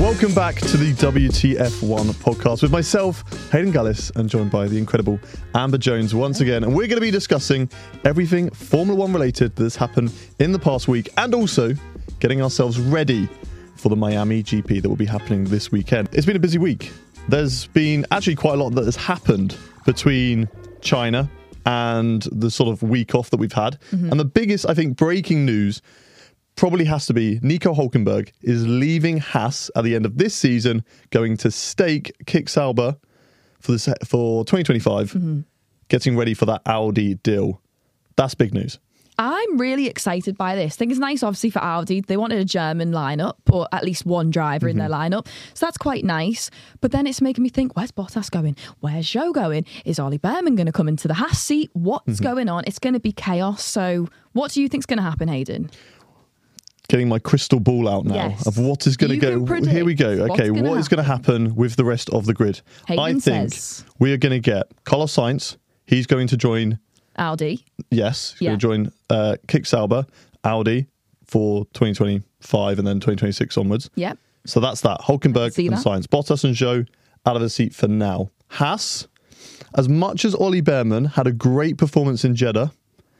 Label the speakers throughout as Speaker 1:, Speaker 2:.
Speaker 1: Welcome back to the WTF1 podcast with myself, Hayden Gullis, and joined by the incredible Amber Jones once again. And we're going to be discussing everything Formula One related that has happened in the past week and also getting ourselves ready for the Miami GP that will be happening this weekend. It's been a busy week. There's been actually quite a lot that has happened between China and the sort of week off that we've had. And the biggest, I think, breaking news probably has to be Nico Hülkenberg is leaving Haas at the end of this season, going to stake Kick Sauber for 2025, getting ready for that Audi deal. That's big news.
Speaker 2: I'm really excited by this. I think it's nice, obviously, for Audi. They wanted a German lineup, or at least one driver in their lineup. So that's quite nice. But then it's making me think, where's Bottas going? Where's Zhou going? Is Ollie Behrman going to come into the Haas seat? What's going on? It's going to be chaos. So what do you think's going to happen, Hayden?
Speaker 1: Getting my crystal ball out now of what is going to go. Here we go. Okay, what is going to happen with the rest of the grid?
Speaker 2: Hayden
Speaker 1: I think we are going to get Carlos Sainz. He's going to join
Speaker 2: Audi.
Speaker 1: Yes, he's going to join Kick Sauber, Audi for 2025 and then 2026 onwards.
Speaker 2: Yep.
Speaker 1: So that's that. Hülkenberg and Sainz. Bottas and Zhou out of the seat for now. Haas, as much as Ollie Behrman had a great performance in Jeddah,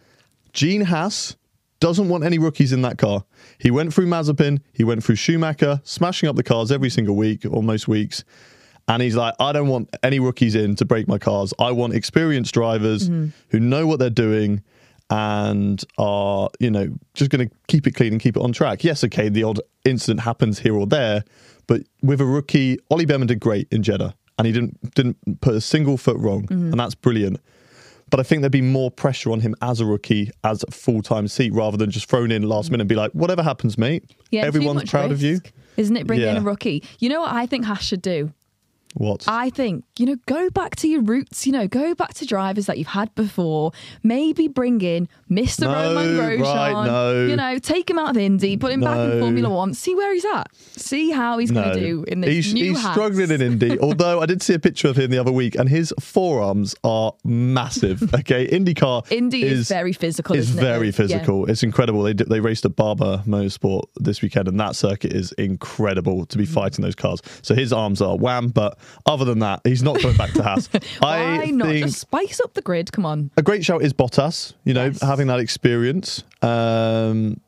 Speaker 1: Gene Haas doesn't want any rookies in that car. He went through Mazepin, he went through Schumacher, smashing up the cars every single week or most weeks. And he's like, I don't want any rookies in to break my cars. I want experienced drivers who know what they're doing and are, just going to keep it clean and keep it on track. Yes, okay, the odd incident happens here or there, but with a rookie, Ollie Behrman did great in Jeddah and he didn't put a single foot wrong, and that's brilliant. But I think there'd be more pressure on him as a rookie, as a full-time seat, rather than just thrown in last minute and be like, whatever happens, mate.
Speaker 2: Yeah,
Speaker 1: everyone's proud of you.
Speaker 2: Isn't it, bringing in a rookie? You know what I think Haas should do?
Speaker 1: What?
Speaker 2: I think, go back to your roots, go back to drivers that you've had before. Maybe bring in Mr. Romain Grosjean. Take him out of Indy, put him back in Formula One, see where he's at. See how he's going to do in this new
Speaker 1: He's struggling in Indy, although I did see a picture of him the other week and his forearms are massive. Okay, Indy is very physical, It's very physical. Yeah. It's incredible. They raced at Barber Motorsport this weekend and that circuit is incredible to be fighting those cars. So his arms are wham, but other than that, he's not going back to Haas.
Speaker 2: Why not? Just spice up the grid, come on.
Speaker 1: A great shout is Bottas, having that experience. And,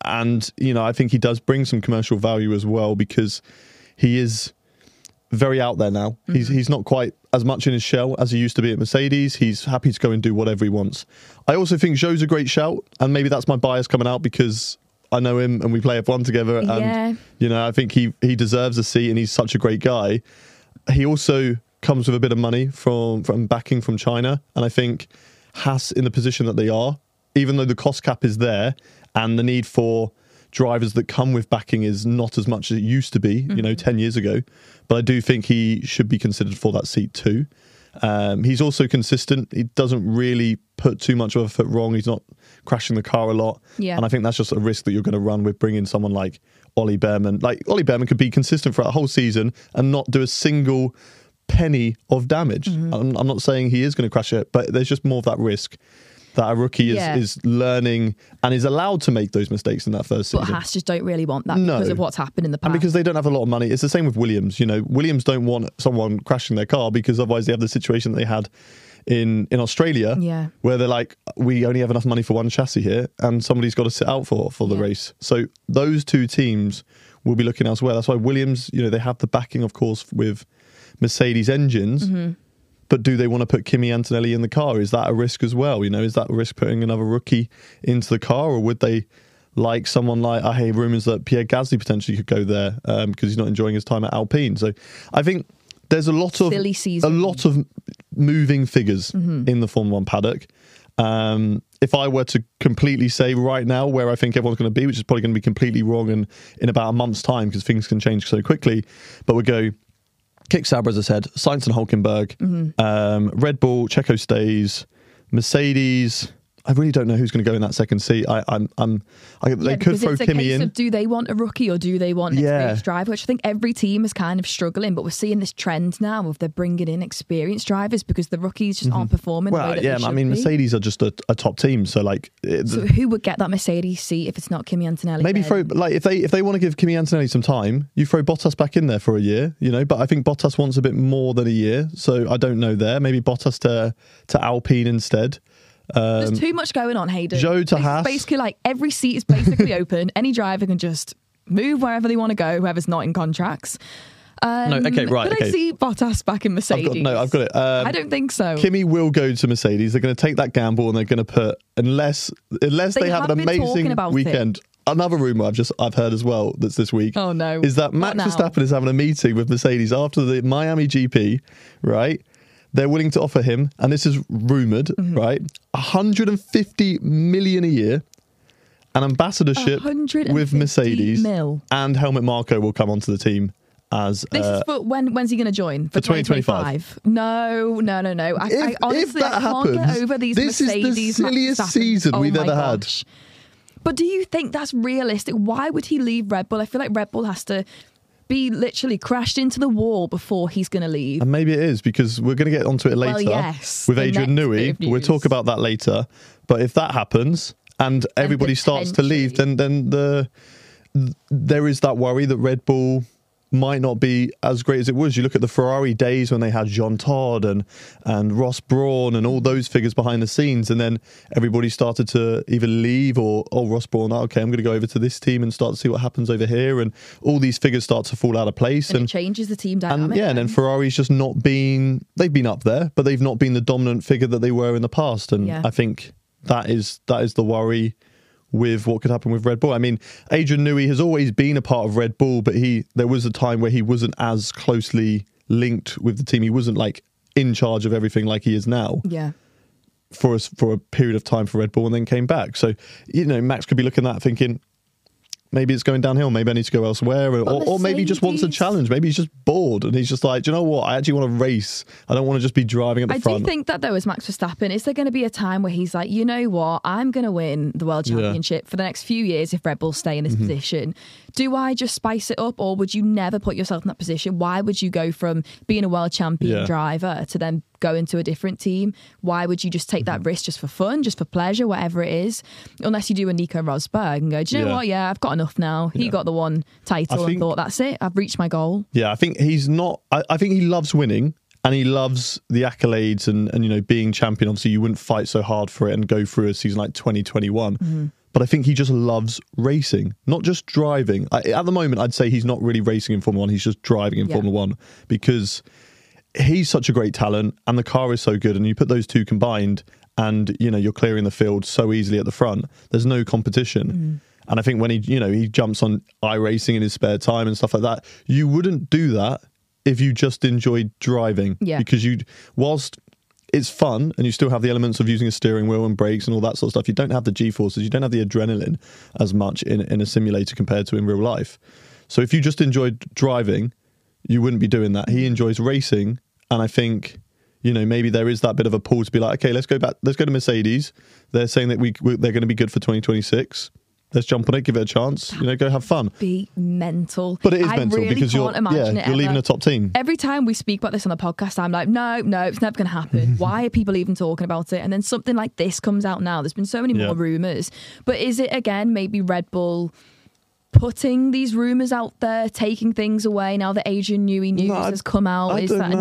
Speaker 1: I think he does bring some commercial value as well because he is very out there now. He's not quite as much in his shell as he used to be at Mercedes. He's happy to go and do whatever he wants. I also think Zhou's a great shout, and maybe that's my bias coming out because I know him and we play F1 together. And, I think he deserves a seat and he's such a great guy. He also comes with a bit of money from backing from China. And I think Haas, in the position that they are, even though the cost cap is there and the need for drivers that come with backing is not as much as it used to be, 10 years ago. But I do think he should be considered for that seat too. He's also consistent. He doesn't really put too much of a foot wrong. He's not crashing the car a lot. Yeah. And I think that's just a risk that you're going to run with bringing someone like Ollie Behrman. Like Ollie Behrman could be consistent throughout a whole season and not do a single penny of damage. I'm not saying he is going to crash it, but there's just more of that risk that a rookie is learning and is allowed to make those mistakes in that first season.
Speaker 2: But Haas just don't really want that because of what's happened in the past.
Speaker 1: And because they don't have a lot of money. It's the same with Williams. Williams don't want someone crashing their car because otherwise they have the situation that they had in Australia where they're like, we only have enough money for one chassis here and somebody's got to sit out for the race. So those two teams will be looking elsewhere. That's why Williams, they have the backing, of course, with Mercedes engines. But do they want to put Kimi Antonelli in the car? Is that a risk as well? Is that a risk putting another rookie into the car? Or would they like someone like, I hear rumours that Pierre Gasly potentially could go there because he's not enjoying his time at Alpine. So I think there's a lot of moving figures in the Formula One paddock. If I were to completely say right now where I think everyone's going to be, which is probably going to be completely wrong in about a month's time because things can change so quickly, but we go Kick Sauber, as I said, Sainz and Hülkenberg, Red Bull, Checo stays, Mercedes, I really don't know who's going to go in that second seat. They could throw Kimi in.
Speaker 2: Do they want a rookie or do they want an experienced driver? Which I think every team is kind of struggling, but we're seeing this trend now of they're bringing in experienced drivers because the rookies just aren't performing.
Speaker 1: Well,
Speaker 2: the way that they should be.
Speaker 1: Mercedes are just a top team, so like.
Speaker 2: So who would get that Mercedes seat if it's not Kimi Antonelli?
Speaker 1: Maybe throw if they want to give Kimi Antonelli some time, you throw Bottas back in there for a year, But I think Bottas wants a bit more than a year, so I don't know there. Maybe Bottas to Alpine instead.
Speaker 2: There's too much going on, Hayden.
Speaker 1: Zhou to Haas.
Speaker 2: Basically, like every seat is basically open. Any driver can just move wherever they want to go, whoever's not in contracts.
Speaker 1: No, okay, right.
Speaker 2: Could I see Bottas back in Mercedes?
Speaker 1: I've got it.
Speaker 2: I don't think so.
Speaker 1: Kimi will go to Mercedes. They're going to take that gamble and they're going to put unless they have an amazing weekend. Another rumour I've heard as well that's this week.
Speaker 2: Oh no!
Speaker 1: Is that Max Verstappen is having a meeting with Mercedes after the Miami GP, right? They're willing to offer him, and this is rumoured, right? 150 million a year, an ambassadorship with Mercedes, and Helmut Marko will come onto the team as.
Speaker 2: This is for when's he going to join?
Speaker 1: For 2025.
Speaker 2: No. I honestly can't get over these Mercedes.
Speaker 1: This is the silliest season we've ever had.
Speaker 2: But do you think that's realistic? Why would he leave Red Bull? I feel like Red Bull has to be literally crashed into the wall before he's going to leave.
Speaker 1: And maybe it is, because we're going to get onto it later with Adrian Newey. We'll talk about that later. But if that happens and everybody starts to leave, then there is that worry that Red Bull might not be as great as it was. You look at the Ferrari days when they had Jean Todt and Ross Brawn and all those figures behind the scenes, and then everybody started to either leave or Ross Brawn, okay, I'm going to go over to this team and start to see what happens over here, and all these figures start to fall out of place.
Speaker 2: And it changes the team dynamic.
Speaker 1: And then Ferrari's just not been, they've been up there, but they've not been the dominant figure that they were in the past. And I think that is the worry with what could happen with Red Bull. I mean, Adrian Newey has always been a part of Red Bull, but there was a time where he wasn't as closely linked with the team. He wasn't like in charge of everything like he is now.
Speaker 2: Yeah.
Speaker 1: For a period of time for Red Bull, and then came back. So, Max could be looking at that thinking, maybe it's going downhill. Maybe I need to go elsewhere. Or maybe he just wants a challenge. Maybe he's just bored and he's just like, do you know what? I actually want to race. I don't want to just be driving at the front.
Speaker 2: I do think that, though, as Max Verstappen, is there going to be a time where he's like, you know what? I'm going to win the World Championship for the next few years if Red Bull stay in this position. Do I just spice it up, or would you never put yourself in that position? Why would you go from being a world champion driver to then go into a different team? Why would you just take that risk just for fun, just for pleasure, whatever it is? Unless you do a Nico Rosberg and go, do you know what? Yeah, I've got enough now. He got the one title and thought, that's it. I've reached my goal.
Speaker 1: Yeah, I think he's not. I think he loves winning. And he loves the accolades and being champion. Obviously, you wouldn't fight so hard for it and go through a season like 2021. But I think he just loves racing, not just driving. At the moment, I'd say he's not really racing in Formula 1. He's just driving in Formula 1 because he's such a great talent and the car is so good. And you put those two combined and, you're clearing the field so easily at the front. There's no competition. And I think when he jumps on iRacing in his spare time and stuff like that, you wouldn't do that if you just enjoyed driving. Yeah. Because whilst it's fun and you still have the elements of using a steering wheel and brakes and all that sort of stuff, you don't have the G-forces, you don't have the adrenaline as much in a simulator compared to in real life. So if you just enjoyed driving, you wouldn't be doing that. He enjoys racing, and I think maybe there is that bit of a pull to be like, okay, let's go to Mercedes. They're saying that they're going to be good for 2026. Let's jump on it, give it a chance, go have fun.
Speaker 2: Be mental.
Speaker 1: But it is mental because you're leaving a top team.
Speaker 2: Every time we speak about this on the podcast, I'm like, no, it's never going to happen. Why are people even talking about it? And then something like this comes out now. There's been so many more rumours. But is it, again, maybe Red Bull putting these rumours out there, taking things away now that Adrian Newey news has come out?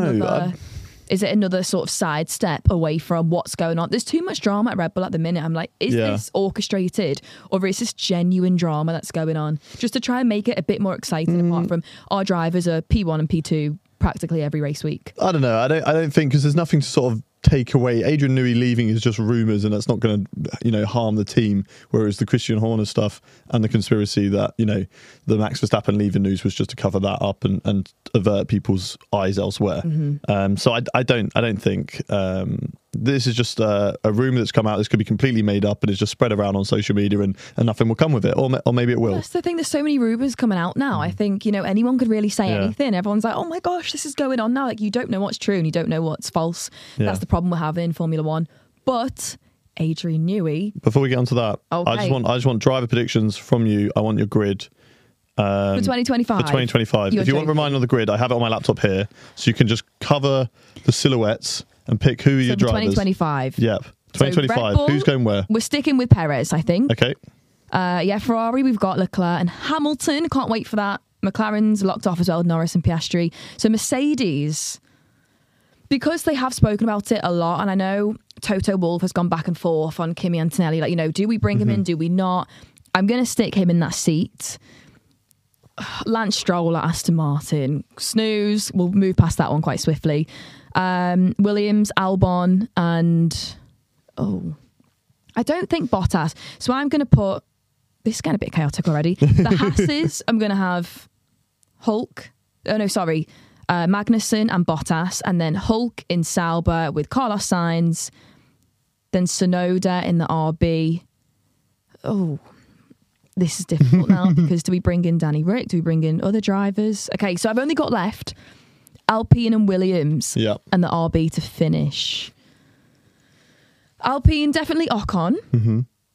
Speaker 2: Is it another sort of sidestep away from what's going on? There's too much drama at Red Bull at the minute. I'm like, is this orchestrated, or is this genuine drama that's going on? Just to try and make it a bit more exciting, apart from our drivers are P1 and P2 practically every race week.
Speaker 1: I don't know. I don't think, because there's nothing to sort of take away. Adrian Newey leaving is just rumours, and that's not going to harm the team, whereas the Christian Horner stuff and the conspiracy that the Max Verstappen leaving news was just to cover that up and avert people's eyes elsewhere. So I don't think this is just a rumour that's come out. This could be completely made up and it's just spread around on social media and nothing will come with it, or maybe it will.
Speaker 2: That's the thing, there's so many rumours coming out now. I think anyone could really say anything. Everyone's like, oh my gosh, this is going on now. Like, you don't know what's true and you don't know what's false. That's the problem we're having in Formula 1. But Adrian Newey.
Speaker 1: Before we get onto that,
Speaker 2: Okay.
Speaker 1: I just want driver predictions from you. I want your grid.
Speaker 2: For 2025.
Speaker 1: For 2025.
Speaker 2: You're
Speaker 1: If you want a
Speaker 2: joking.
Speaker 1: reminder on the grid, I have it on my laptop here. So you can just cover the silhouettes and pick who are your
Speaker 2: So
Speaker 1: drivers.
Speaker 2: 2025.
Speaker 1: Yep.
Speaker 2: So
Speaker 1: 2025.
Speaker 2: Red Bull,
Speaker 1: Who's going where?
Speaker 2: We're sticking with Perez, I think.
Speaker 1: Okay.
Speaker 2: Ferrari, we've got Leclerc and Hamilton. Can't wait for that. McLaren's locked off as well, Norris and Piastri. So Mercedes, because they have spoken about it a lot, and I know Toto Wolff has gone back and forth on Kimi Antonelli, like, do we bring him in, do we not? I'm going to stick him in that seat. Lance Stroll at Aston Martin. Snooze. We'll move past that one quite swiftly. Williams, Albon, and I don't think Bottas. So I'm going to put, this is getting a bit chaotic already. The Hasses, I'm going to have Magnussen and Bottas, and then Hulk in Sauber with Carlos Sainz, then Tsunoda in the RB. Oh, this is difficult now because do we bring in Danny Rick? Do we bring in other drivers? Okay, so I've only got left Alpine and Williams and the RB to finish. Alpine, definitely Ocon.
Speaker 1: Mm-hmm.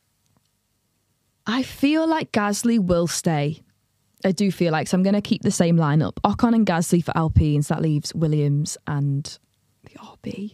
Speaker 2: I feel like Gasly will stay. I do feel like, so I'm going to keep the same lineup. Ocon and Gasly for Alpine, so that leaves Williams and the RB.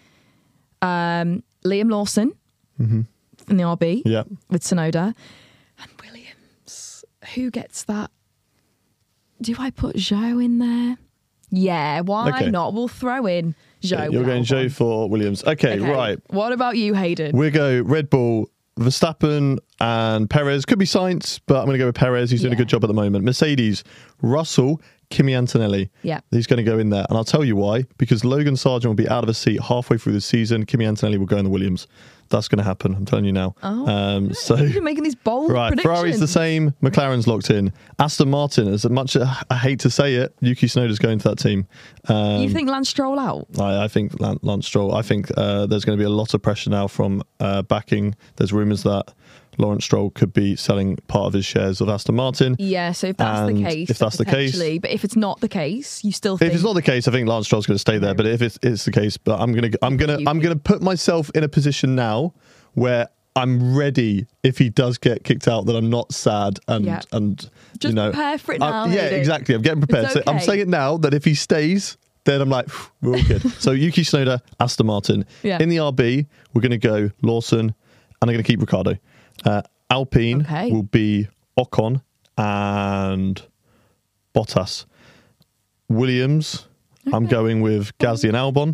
Speaker 2: Liam Lawson from the RB with Tsunoda. And Williams, who gets that? Do I put Zhou in there? Yeah, why not? We'll throw in Zhou.
Speaker 1: You're going Zhou for Williams. Okay, right.
Speaker 2: What about you, Hayden?
Speaker 1: We'll go Red Bull, Verstappen and Perez. Could be Sainz, but I'm going to go with Perez. He's doing a good job at the moment. Mercedes, Russell, Kimi Antonelli.
Speaker 2: Yeah.
Speaker 1: He's going to go in there. And I'll tell you why. Because Logan Sargent will be out of a seat halfway through the season. Kimi Antonelli will go in the Williams. That's going to happen. I'm telling you now.
Speaker 2: So you're making these bold predictions.
Speaker 1: Ferrari's the same. McLaren's locked in. Aston Martin, as much as I hate to say it, Yuki Tsunoda's going to that team.
Speaker 2: You think Lance Stroll out?
Speaker 1: I think Lance Stroll. I think there's going to be a lot of pressure now from backing. There's rumours that Lawrence Stroll could be selling part of his shares of Aston Martin.
Speaker 2: Yeah, so if that's the case, but if it's not the case, you still think...
Speaker 1: If it's not the case, I think Lance Stroll's going to stay there. But if it's the case, but I'm gonna put myself in a position now where I'm ready if he does get kicked out, that I'm not sad and
Speaker 2: just prepare for it now.
Speaker 1: Yeah, exactly. I'm getting prepared. So I'm saying it now that if he stays, then I'm like, we're all good. So Yuki Tsunoda, Aston Martin. In the RB, we're going to go Lawson, and I'm going to keep Ricciardo. Alpine will be Ocon and Bottas. Williams, I'm going with Gasly and Albon.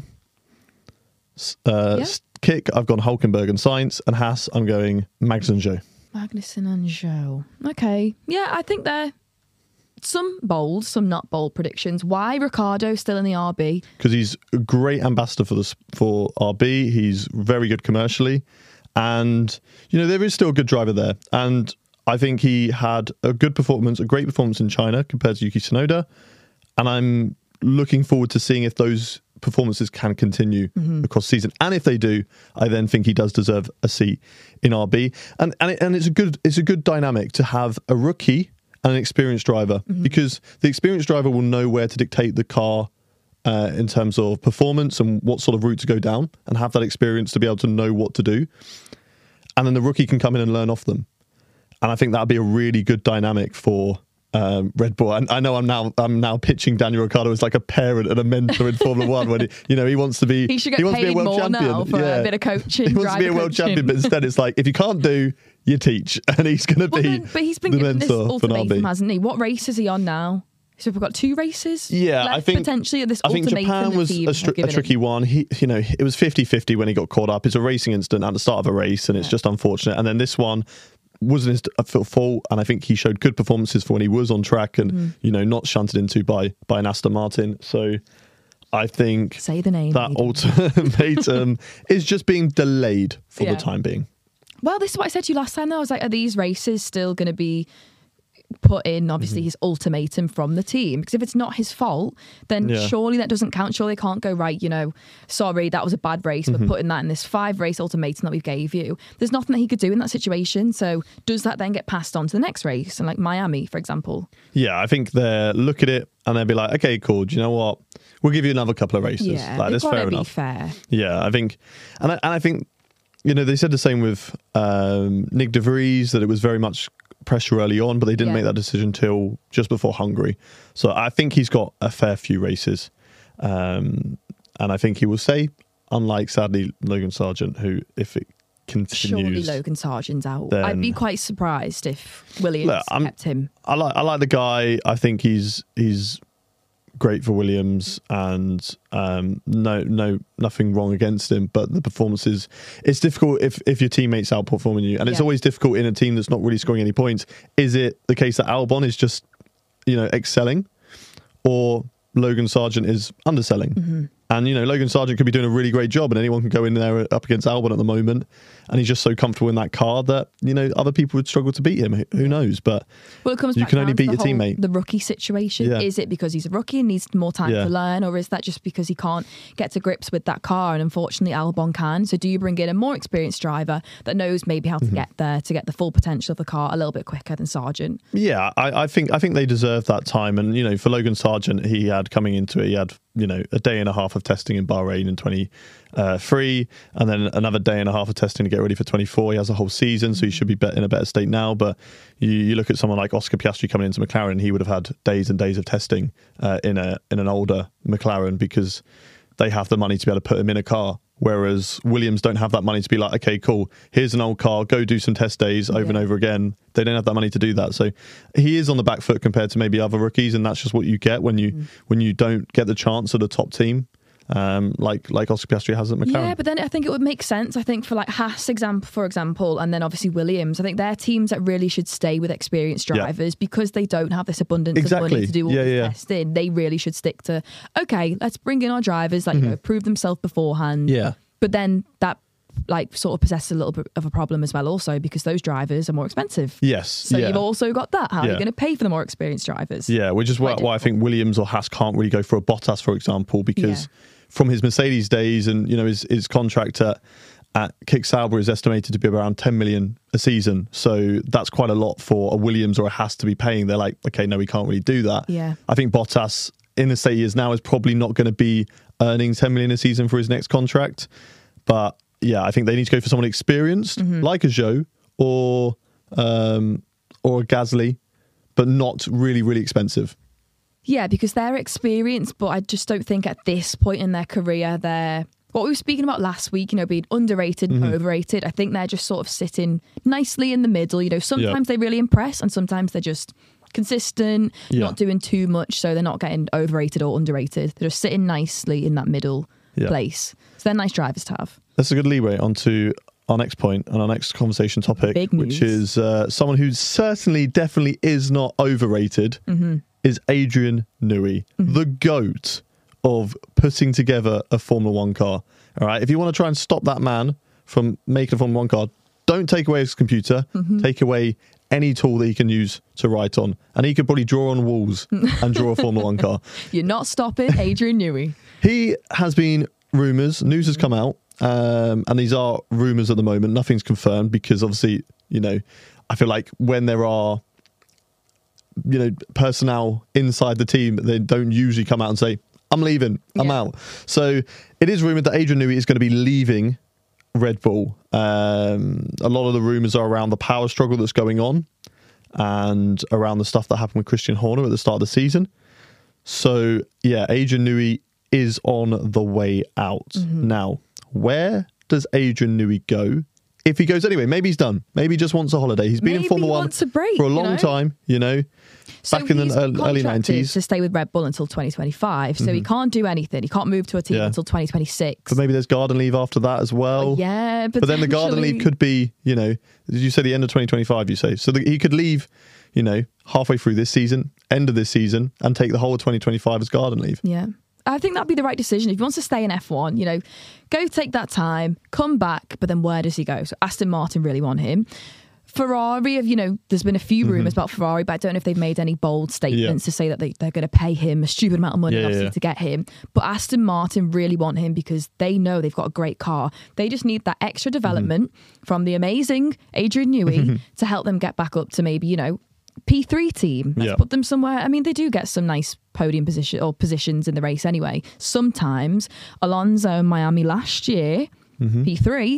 Speaker 1: Kick, I've gone Hülkenberg and Sainz. And Haas, I'm going Magnussen and Zhou.
Speaker 2: Magnussen and Zhou. Okay. Yeah, I think they're some bold, some not bold predictions. Why Ricciardo still in the RB?
Speaker 1: Because he's a great ambassador for RB. He's very good commercially. And, there is still a good driver there. And I think he had a great performance in China compared to Yuki Tsunoda. And I'm looking forward to seeing if those performances can continue across the season. And if they do, I then think he does deserve a seat in RB. And it's a good dynamic to have a rookie and an experienced driver, because the experienced driver will know where to dictate the car in terms of performance and what sort of route to go down, and have that experience to be able to know what to do. And then the rookie can come in and learn off them. And I think that would be a really good dynamic for Red Bull. And I know I'm now pitching Daniel Ricciardo as like a parent and a mentor in Formula One, when he wants to be.
Speaker 2: He should get paid more now for a bit of coaching.
Speaker 1: He wants to be a world champion, but instead it's like, if you can't do, you teach, and he's going to be.
Speaker 2: But he's been given this ultimatum, hasn't he? What race is he on now? So we've got 2 races.
Speaker 1: Yeah,
Speaker 2: left,
Speaker 1: I think
Speaker 2: potentially at this.
Speaker 1: I think Japan was a tricky one. It was 50-50 when he got caught up. It's a racing incident at the start of a race, and it's just unfortunate. And then this one wasn't his fault, and I think he showed good performances for when he was on track, and not shunted into by an Aston Martin. So I think
Speaker 2: say the name.
Speaker 1: That ultimatum is just being delayed for the time being.
Speaker 2: Well, this is what I said to you last time, though. I was like, are these races still going to be put in, obviously, his ultimatum from the team? Because if it's not his fault, then surely that doesn't count. Surely they can't go, right, sorry, that was a bad race, we're putting that in this 5-race ultimatum that we gave you. There's nothing that he could do in that situation. So does that then get passed on to the next race? And like Miami, for example. Yeah,
Speaker 1: I think they'll look at it and they'll be like, okay, cool, do you know what? We'll give you another couple of races.
Speaker 2: Yeah,
Speaker 1: that's fair enough.
Speaker 2: Fair.
Speaker 1: Yeah, I think, and I think, they said the same with Nick de Vries, that it was very much pressure early on, but they didn't make that decision till just before Hungary. So I think he's got a fair few races. And I think he will say, unlike, sadly, Logan Sargent, who, if it continues...
Speaker 2: Surely Logan Sargent's out.
Speaker 1: Then,
Speaker 2: I'd be quite surprised if Williams kept him.
Speaker 1: I like the guy. I think he's great for Williams, and nothing wrong against him, but the performances, it's difficult if your teammates outperforming you, and it's always difficult in a team that's not really scoring any points. Is it the case that Albon is just excelling, or Logan Sargent is underselling? Mm-hmm. And Logan Sargent could be doing a really great job, and anyone can go in there up against Albon at the moment, and he's just so comfortable in that car that other people would struggle to beat him. Who knows? But
Speaker 2: it comes
Speaker 1: you
Speaker 2: back
Speaker 1: can only beat your
Speaker 2: whole,
Speaker 1: teammate.
Speaker 2: The rookie situation.
Speaker 1: Yeah.
Speaker 2: Is it because he's a rookie and needs more time to learn, or is that just because he can't get to grips with that car? And unfortunately, Albon can. So do you bring in a more experienced driver that knows maybe how to get there to get the full potential of the car a little bit quicker than Sargent? Yeah,
Speaker 1: I think they deserve that time. And for Logan Sargent, he had coming into it, he had a day and a half of testing in Bahrain in 23, and then another day and a half of testing to get ready for 24. He has a whole season, so he should be in a better state now. But you look at someone like Oscar Piastri coming into McLaren, he would have had days and days of testing in an older McLaren, because they have the money to be able to put him in a car. Whereas Williams don't have that money to be like, okay, cool, here's an old car, go do some test days over and over again. They don't have that money to do that. So he is on the back foot compared to maybe other rookies, and that's just what you get when you don't get the chance at a top team. Like Oscar Piastri has at McLaren.
Speaker 2: Yeah, but then I think it would make sense. I think for like Haas, for example, and then obviously Williams, I think they're teams that really should stay with experienced drivers because they don't have this abundance of money to do all this testing. They really should stick to, okay, let's bring in our drivers that prove themselves beforehand.
Speaker 1: Yeah.
Speaker 2: But then that sort of possesses a little bit of a problem as well also, because those drivers are more expensive.
Speaker 1: Yes.
Speaker 2: So you've also got that. How are you going to pay for the more experienced drivers?
Speaker 1: Yeah, which is why I think Williams or Haas can't really go for a Bottas, for example, because from his Mercedes days and his contract at Kick Sauber is estimated to be around 10 million a season. So that's quite a lot for a Williams or a Haas to be paying. They're like, okay, no, we can't really do that.
Speaker 2: Yeah.
Speaker 1: I think Bottas, in the state he is now, is probably not going to be earning 10 million a season for his next contract. But yeah, I think they need to go for someone experienced, like a Zhou or a Gasly, but not really, really expensive.
Speaker 2: Yeah, because they're experienced, but I just don't think at this point in their career they're what we were speaking about last week, being underrated and overrated. I think they're just sort of sitting nicely in the middle. Sometimes they really impress, and sometimes they're just consistent, not doing too much, so they're not getting overrated or underrated. They're just sitting nicely in that middle place. So they're nice drivers to have.
Speaker 1: That's a good leeway onto our next point and our next conversation topic, which is someone who definitely is not overrated, is Adrian Newey, the GOAT of putting together a Formula One car. All right, if you want to try and stop that man from making a Formula One car, don't take away his computer, take away any tool that he can use to write on, and he could probably draw on walls and draw a Formula One car.
Speaker 2: You're not stopping Adrian Newey.
Speaker 1: He has been news has come out, and these are rumours at the moment. Nothing's confirmed because obviously, I feel like when there are, personnel inside the team, they don't usually come out and say, I'm leaving, I'm out. So it is rumoured that Adrian Newey is going to be leaving Red Bull. A lot of the rumours are around the power struggle that's going on and around the stuff that happened with Christian Horner at the start of the season. So yeah, Adrian Newey is on the way out. Now, where does Adrian Newey go? If he goes anyway, maybe he's done. Maybe he just wants a holiday. He's been in Formula One for a long time,
Speaker 2: So
Speaker 1: back in the early 90s.
Speaker 2: To stay with Red Bull until 2025. So he can't do anything. He can't move to a team until 2026.
Speaker 1: But maybe there's garden leave after that as well.
Speaker 2: Yeah,
Speaker 1: but then the garden leave could be, did you say the end of 2025, you say? So he could leave, halfway through this season, end of this season, and take the whole of 2025 as garden leave.
Speaker 2: Yeah. I think that'd be the right decision. If he wants to stay in F1, go take that time, come back, but then where does he go? So Aston Martin really want him. Ferrari, there's been a few rumours about Ferrari, but I don't know if they've made any bold statements to say that they're going to pay him a stupid amount of money to get him. But Aston Martin really want him because they know they've got a great car. They just need that extra development from the amazing Adrian Newey to help them get back up to maybe, P3 team. Let's put them somewhere. I mean, they do get some nice podium positions in the race anyway. Sometimes Alonso in Miami last year, P3.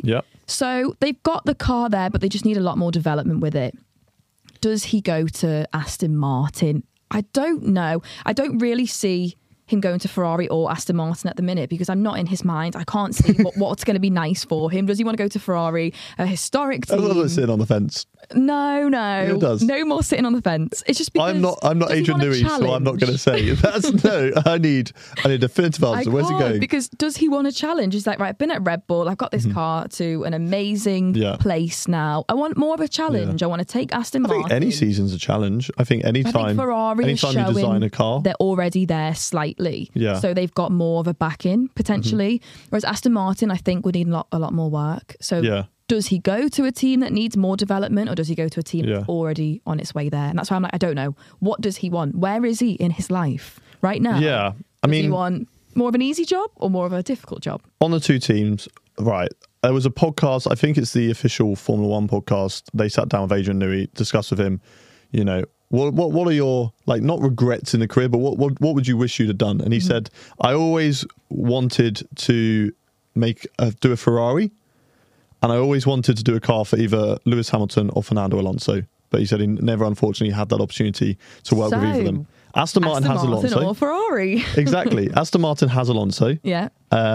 Speaker 2: So they've got the car there, but they just need a lot more development with it. Does he go to Aston Martin? I don't know. I don't really see him going to Ferrari or Aston Martin at the minute because I'm not in his mind. I can't see what's going to be nice for him. Does he want to go to Ferrari, a historic team?
Speaker 1: I love it sitting on the fence.
Speaker 2: No.
Speaker 1: It does.
Speaker 2: No more sitting on the fence. It's just because
Speaker 1: I'm not Adrian Newey, so I'm not going to say that's no. I need a definitive answer. Where's he going?
Speaker 2: Because does he want a challenge? He's like, right, I've been at Red Bull. I've got this car to an amazing place now. I want more of a challenge. I want to take Aston Martin.
Speaker 1: I think any season's a challenge. I think anytime
Speaker 2: Ferrari
Speaker 1: you design a car,
Speaker 2: they're already there slightly.
Speaker 1: Yeah.
Speaker 2: So they've got more of a back-in potentially. Whereas Aston Martin, I think, would need a lot more work. So does he go to a team that needs more development or does he go to a team that's already on its way there? And that's why I'm like, I don't know. What does he want? Where is he in his life right now?
Speaker 1: Yeah.
Speaker 2: Does he want more of an easy job or more of a difficult job?
Speaker 1: On the two teams, right. There was a podcast, I think it's the official Formula One podcast. They sat down with Adrian Newey, discussed with him, you know, what are your, like, not regrets in the career, but what would you wish you'd have done? And he said, I always wanted to do a Ferrari, and I always wanted to do a car for either Lewis Hamilton or Fernando Alonso. But he said he never, unfortunately, had that opportunity to work with either of them. Aston Martin has Alonso.
Speaker 2: Or Ferrari.
Speaker 1: Exactly. Aston Martin has Alonso.
Speaker 2: Yeah.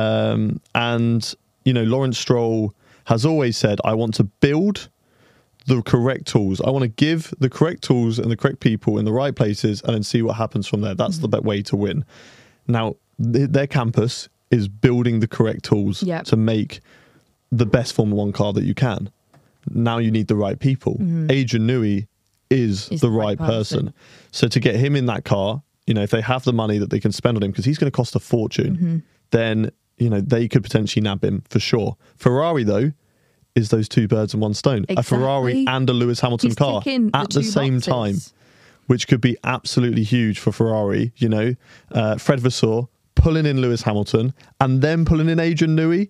Speaker 1: And, you know, Lawrence Stroll has always said, I want to build the correct tools. I want to give the correct tools and the correct people in the right places and then see what happens from there. That's the best way to win. Now, their campus is building the correct tools to make the best Formula One car that you can. Now you need the right people. Adrian Newey is the right person. So to get him in that car, you know, if they have the money that they can spend on him, because he's going to cost a fortune, then, you know, they could potentially nab him for sure. Ferrari, though, is those two birds in one stone. Exactly. A Ferrari and a Lewis Hamilton car at the same time, which could be absolutely huge for Ferrari. You know, Fred Vasseur pulling in Lewis Hamilton and then pulling in Adrian Newey.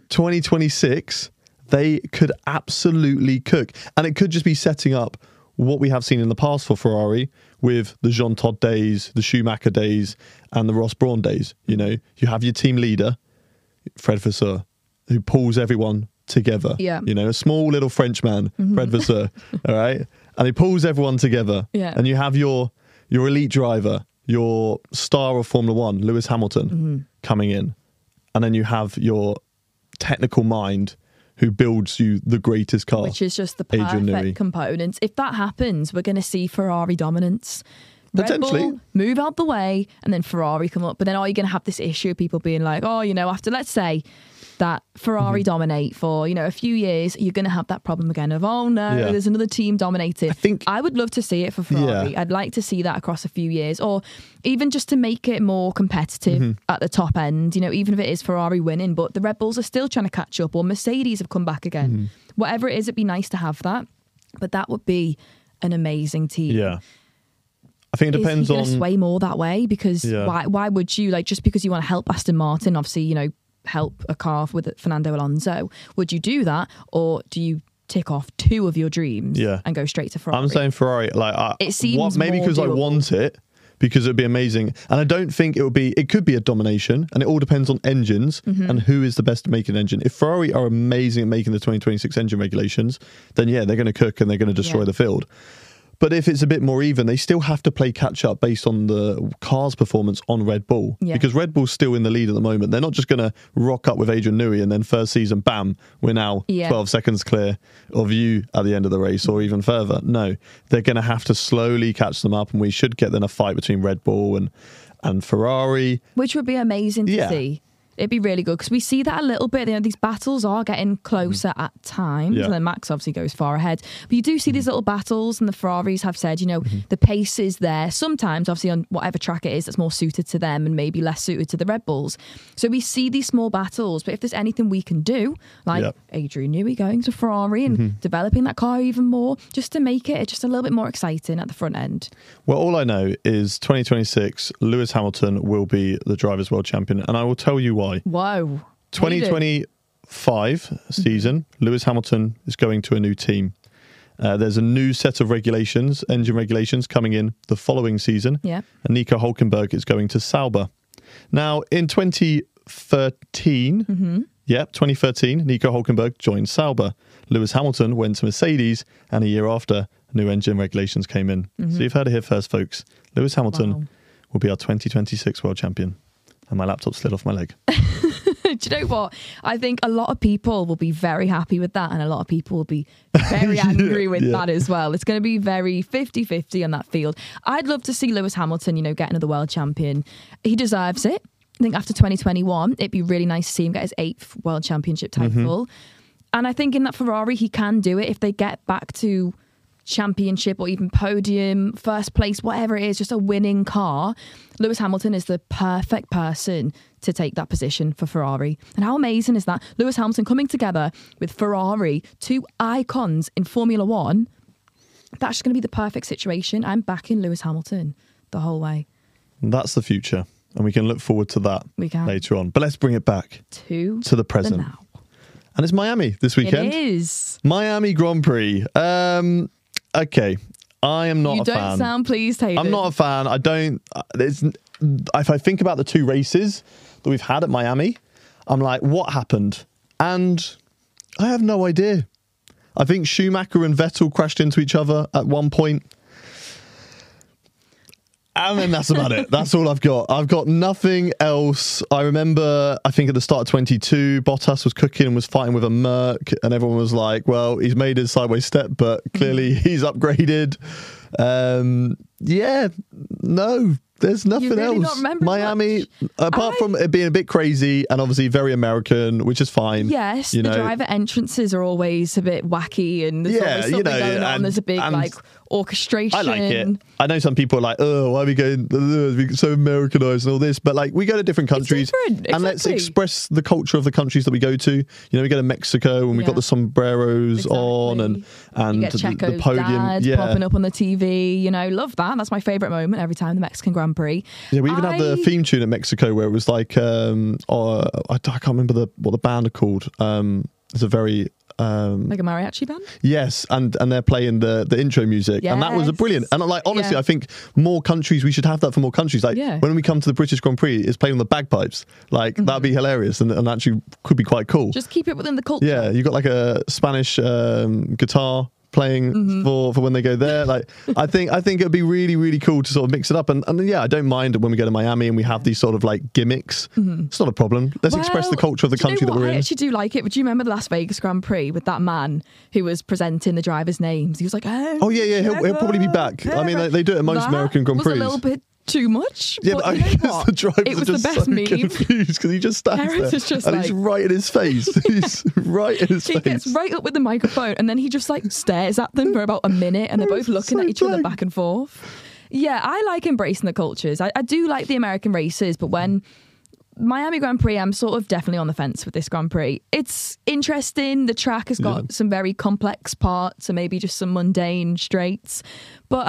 Speaker 1: 2026, they could absolutely cook. And it could just be setting up what we have seen in the past for Ferrari with the Jean Todt days, the Schumacher days, and the Ross Brawn days. You know, you have your team leader, Fred Vasseur, who pulls everyone together. You know, a small little Frenchman, Fred Vasseur, all right? And he pulls everyone together. And you have your elite driver, your star of Formula One, Lewis Hamilton, coming in. And then you have your technical mind who builds you the greatest car.
Speaker 2: Which is just the perfect components. If that happens, we're going to see Ferrari dominance.
Speaker 1: Potentially.
Speaker 2: Red Bull move out the way and then Ferrari come up. But then are you going to have this issue of people being like, oh, you know, after, let's say, that Ferrari dominate for, you know, a few years, you're going to have that problem again of, oh no, there's another team dominating. I would love to see it for Ferrari. I'd like to see that across a few years, or even just to make it more competitive at the top end, you know, even if it is Ferrari winning, but the Red Bulls are still trying to catch up, or Mercedes have come back again. Whatever it is, it'd be nice to have that, but that would be an amazing team.
Speaker 1: Yeah. I think it depends on...
Speaker 2: sway more that way, because why would you, like, just because you want to help Aston Martin, obviously, you know, help a car with Fernando Alonso, would you do that, or do you tick off two of your dreams and go straight to Ferrari?
Speaker 1: I'm saying Ferrari, like,
Speaker 2: it seems
Speaker 1: maybe because I want it, because it'd be amazing, and I don't think it could be a domination, and it all depends on engines and who is the best at making an engine. If Ferrari are amazing at making the 2026 engine regulations, then they're going to cook and they're going to destroy the field. But if it's a bit more even, they still have to play catch up based on the car's performance on Red Bull. Because Red Bull's still in the lead at the moment. They're not just going to rock up with Adrian Newey and then first season, bam, we're now 12 seconds clear of you at the end of the race, or even further. No, they're going to have to slowly catch them up, and we should get then a fight between Red Bull and Ferrari.
Speaker 2: Which would be amazing to see. It'd be really good, because we see that a little bit. You know, these battles are getting closer at times, and then Max obviously goes far ahead. But you do see these little battles, and the Ferraris have said, you know, the pace is there. Sometimes, obviously, on whatever track it is that's more suited to them and maybe less suited to the Red Bulls. So we see these small battles. But if there's anything we can do, like Adrian Newey going to Ferrari and developing that car even more, just to make it just a little bit more exciting at the front end.
Speaker 1: Well, all I know is 2026, Lewis Hamilton will be the Drivers' World Champion, and I will tell you why.
Speaker 2: Whoa.
Speaker 1: 2025 season, Lewis Hamilton is going to a new team. There's a new set of regulations, engine regulations, coming in the following season. And Nico Hülkenberg is going to Sauber. Now, in 2013, Yep, 2013, Nico Hulkenberg joined Sauber. Lewis Hamilton went to Mercedes, and a year after, new engine regulations came in. So you've heard it here first, folks. Lewis Hamilton will be our 2026 world champion. And my laptop slid off my leg.
Speaker 2: Do you know what? I think a lot of people will be very happy with that, and a lot of people will be very angry with that as well. It's going to be very 50-50 on that field. I'd love to see Lewis Hamilton, get another world champion. He deserves it. I think after 2021, it'd be really nice to see him get his 8th world championship title. And I think in that Ferrari, he can do it if they get back to championship or even podium, first place, whatever it is, just a winning car. Lewis Hamilton is the perfect person to take that position for Ferrari. And how amazing is that? Lewis Hamilton coming together with Ferrari, 2 icons in Formula One. That's just going to be the perfect situation. I'm backing Lewis Hamilton the whole way.
Speaker 1: That's the future. And we can look forward to that later on. But let's bring it back to the present.
Speaker 2: Now.
Speaker 1: And it's Miami this weekend.
Speaker 2: It is.
Speaker 1: Miami Grand Prix. Okay, I am not a fan. You
Speaker 2: don't sound pleased, Hayden.
Speaker 1: I'm not a fan. I don't... if I think about the 2 races that we've had at Miami, I'm like, what happened? And I have no idea. I think Schumacher and Vettel crashed into each other at one point. And then that's about it. That's all I've got. I've got nothing else. I remember, I think at the start of 22, Bottas was cooking and was fighting with a Merc, and everyone was like, well, he's made his sideways step, but clearly he's upgraded. No, there's nothing
Speaker 2: you really
Speaker 1: else.
Speaker 2: Not remember
Speaker 1: Miami, apart from it being a bit crazy and obviously very American, which is fine.
Speaker 2: Yes, the driver entrances are always a bit wacky, and there's always something going on. There's a big orchestration.
Speaker 1: I like it. I know some people are like, oh, why are we going so Americanized and all this? But we go to different countries and let's express the culture of the countries that we go to. We go to Mexico and we've got the sombreros on and the podium.
Speaker 2: Dad popping up on the TV. Love that. That's my favourite moment every time, the Mexican Grand Prix.
Speaker 1: Yeah, we even had the theme tune at Mexico where it was like, I can't remember what the band are called. It's a very...
Speaker 2: like a mariachi band?
Speaker 1: Yes, and they're playing the intro music. Yes. And that was brilliant. And honestly, I think more countries, we should have that for more countries. When we come to the British Grand Prix, it's playing on the bagpipes. That'd be hilarious and actually could be quite cool.
Speaker 2: Just keep it within the culture.
Speaker 1: Yeah, you got a Spanish guitar playing for when they go there. I think it'd be really, really cool to sort of mix it up. And I don't mind when we go to Miami and we have these sort of Gimmicks. It's not a problem. Let's express the culture of the country that we're in.
Speaker 2: I actually do like it. But do you remember the Las Vegas Grand Prix with that man who was presenting the drivers' names? He was like, oh
Speaker 1: yeah, he'll probably be back. I mean, they do it at most American Grand Prix.
Speaker 2: Was a little bit too much.
Speaker 1: Yeah, but the drivers
Speaker 2: it was
Speaker 1: are just
Speaker 2: the best
Speaker 1: so
Speaker 2: meme.
Speaker 1: confused because he just stands there and he's right in his face. He's right in his face.
Speaker 2: He gets right up with the microphone and then he just stares at them for about a minute and they're both looking at each other back and forth. Yeah, I like embracing the cultures. I do like the American races, but when Miami Grand Prix, I'm sort of definitely on the fence with this Grand Prix. It's interesting. The track has got some very complex parts and maybe just some mundane straights. But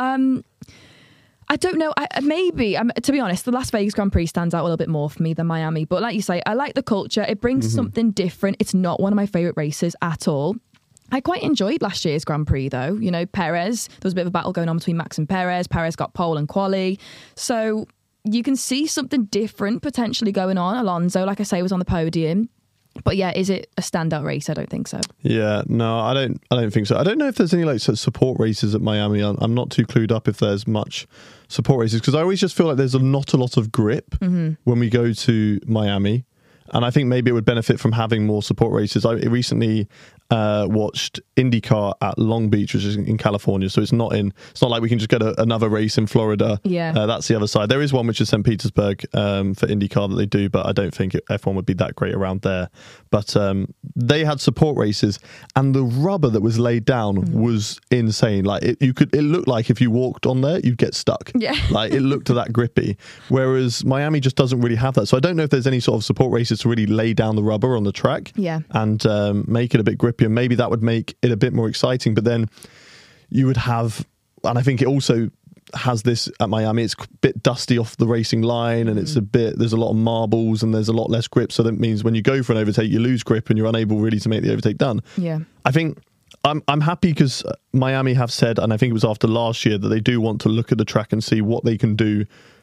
Speaker 2: I don't know. To be honest, the Las Vegas Grand Prix stands out a little bit more for me than Miami. But like you say, I like the culture. It brings something different. It's not one of my favourite races at all. I quite enjoyed last year's Grand Prix, though. Perez, there was a bit of a battle going on between Max and Perez. Perez got pole and quali. So you can see something different potentially going on. Alonso, like I say, was on the podium. But yeah, is it a standout race? I don't think so.
Speaker 1: Yeah, no, I don't think so. I don't know if there's any sort of support races at Miami. I'm not too clued up if there's much support races because I always just feel like there's not a lot of grip when we go to Miami. And I think maybe it would benefit from having more support races. I recently watched IndyCar at Long Beach, which is in California. So it's not like we can just get another race in Florida.
Speaker 2: Yeah,
Speaker 1: that's the other side. There is one which is St. Petersburg for IndyCar that they do, but I don't think F1 would be that great around there. But they had support races, and the rubber that was laid down was insane. It looked like if you walked on there, you'd get stuck.
Speaker 2: Yeah,
Speaker 1: it looked that grippy. Whereas Miami just doesn't really have that. So I don't know if there's any sort of support races to really lay down the rubber on the track.
Speaker 2: Yeah,
Speaker 1: and make it a bit grippy. And maybe that would make it a bit more exciting. But then you would have, and I think it also has this at Miami, it's a bit dusty off the racing line and there's a lot of marbles and there's a lot less grip. So that means when you go for an overtake, you lose grip and you're unable really to make the overtake done.
Speaker 2: Yeah.
Speaker 1: I think I'm happy because Miami have said, and I think it was after last year, that they do want to look at the track and see what they can do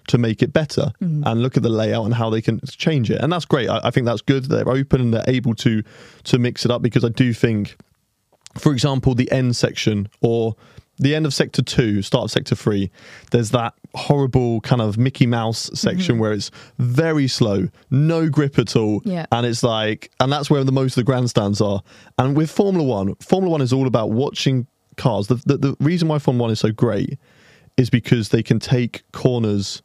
Speaker 1: to make it better and look at the layout and how they can change it. And that's great. I think that's good. They're open and they're able to mix it up, because I do think, for example, the end section or the end of Sector 2, start of Sector 3, there's that horrible kind of Mickey Mouse section where it's very slow, no grip at all.
Speaker 2: Yeah.
Speaker 1: And it's like, and that's where the most of the grandstands are. And with Formula One is all about watching cars. The reason why Formula 1 is so great is because they can take corners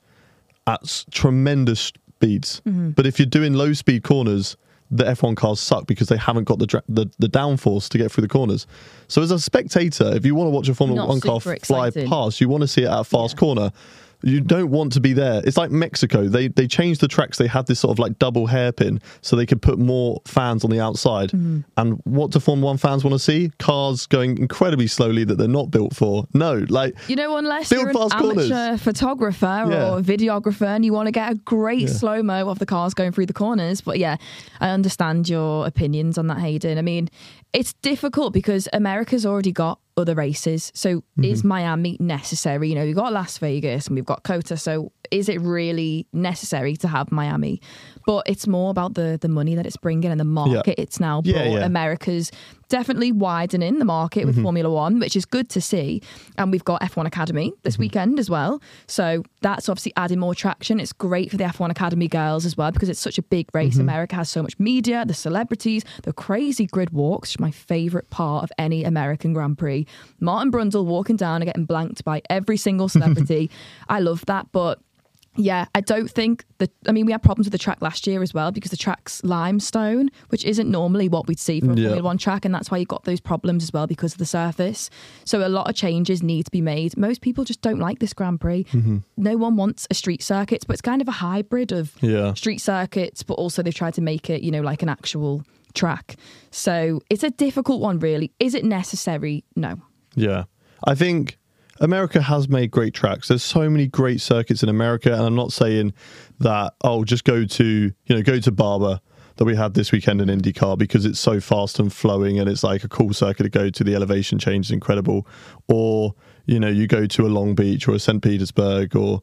Speaker 1: at tremendous speeds. But if you're doing low speed corners, the F1 cars suck because they haven't got the downforce to get through the corners. So as a spectator, if you want to watch a Formula 1 car fly past, you want to see it at a fast corner. You don't want to be there. It's like Mexico. They changed the tracks. They had this sort of like double hairpin so they could put more fans on the outside. And what do Formula 1 fans want to see? Cars going incredibly slowly that they're not built for. No, like,
Speaker 2: you know, unless
Speaker 1: build
Speaker 2: you're an
Speaker 1: fast corners.
Speaker 2: amateur photographer or videographer and you want to get a great slow-mo of the cars going through the corners. But yeah, I understand your opinions on that, Hayden. I mean, it's difficult because America's already got other races. So is Miami necessary? You know, we've got Las Vegas and we've got COTA. So is it really necessary to have Miami? But it's more about the money that it's bringing and the market it's now brought. America's definitely widening the market with Formula One, which is good to see. And we've got F1 Academy this weekend as well. So that's obviously adding more traction. It's great for the F1 Academy girls as well because it's such a big race. America has so much media, the celebrities, the crazy grid walks, which is my favourite part of any American Grand Prix. Martin Brundle walking down and getting blanked by every single celebrity. I love that. But yeah, I don't think that. I mean, we had problems with the track last year as well because the track's limestone, which isn't normally what we'd see from a Formula One track, and that's why you got those problems as well because of the surface. So a lot of changes need to be made. Most people just don't like this Grand Prix. No one wants a street circuit, but it's kind of a hybrid of street circuits, but also they've tried to make it, you know, like an actual track. So it's a difficult one, really. Is it necessary? No.
Speaker 1: Yeah, I think America has made great tracks. There's so many great circuits in America, and I'm not saying that, just go to Barber that we had this weekend in IndyCar because it's so fast and flowing and it's like a cool circuit to go to. The elevation change is incredible. Or, you know, you go to a Long Beach or a St. Petersburg or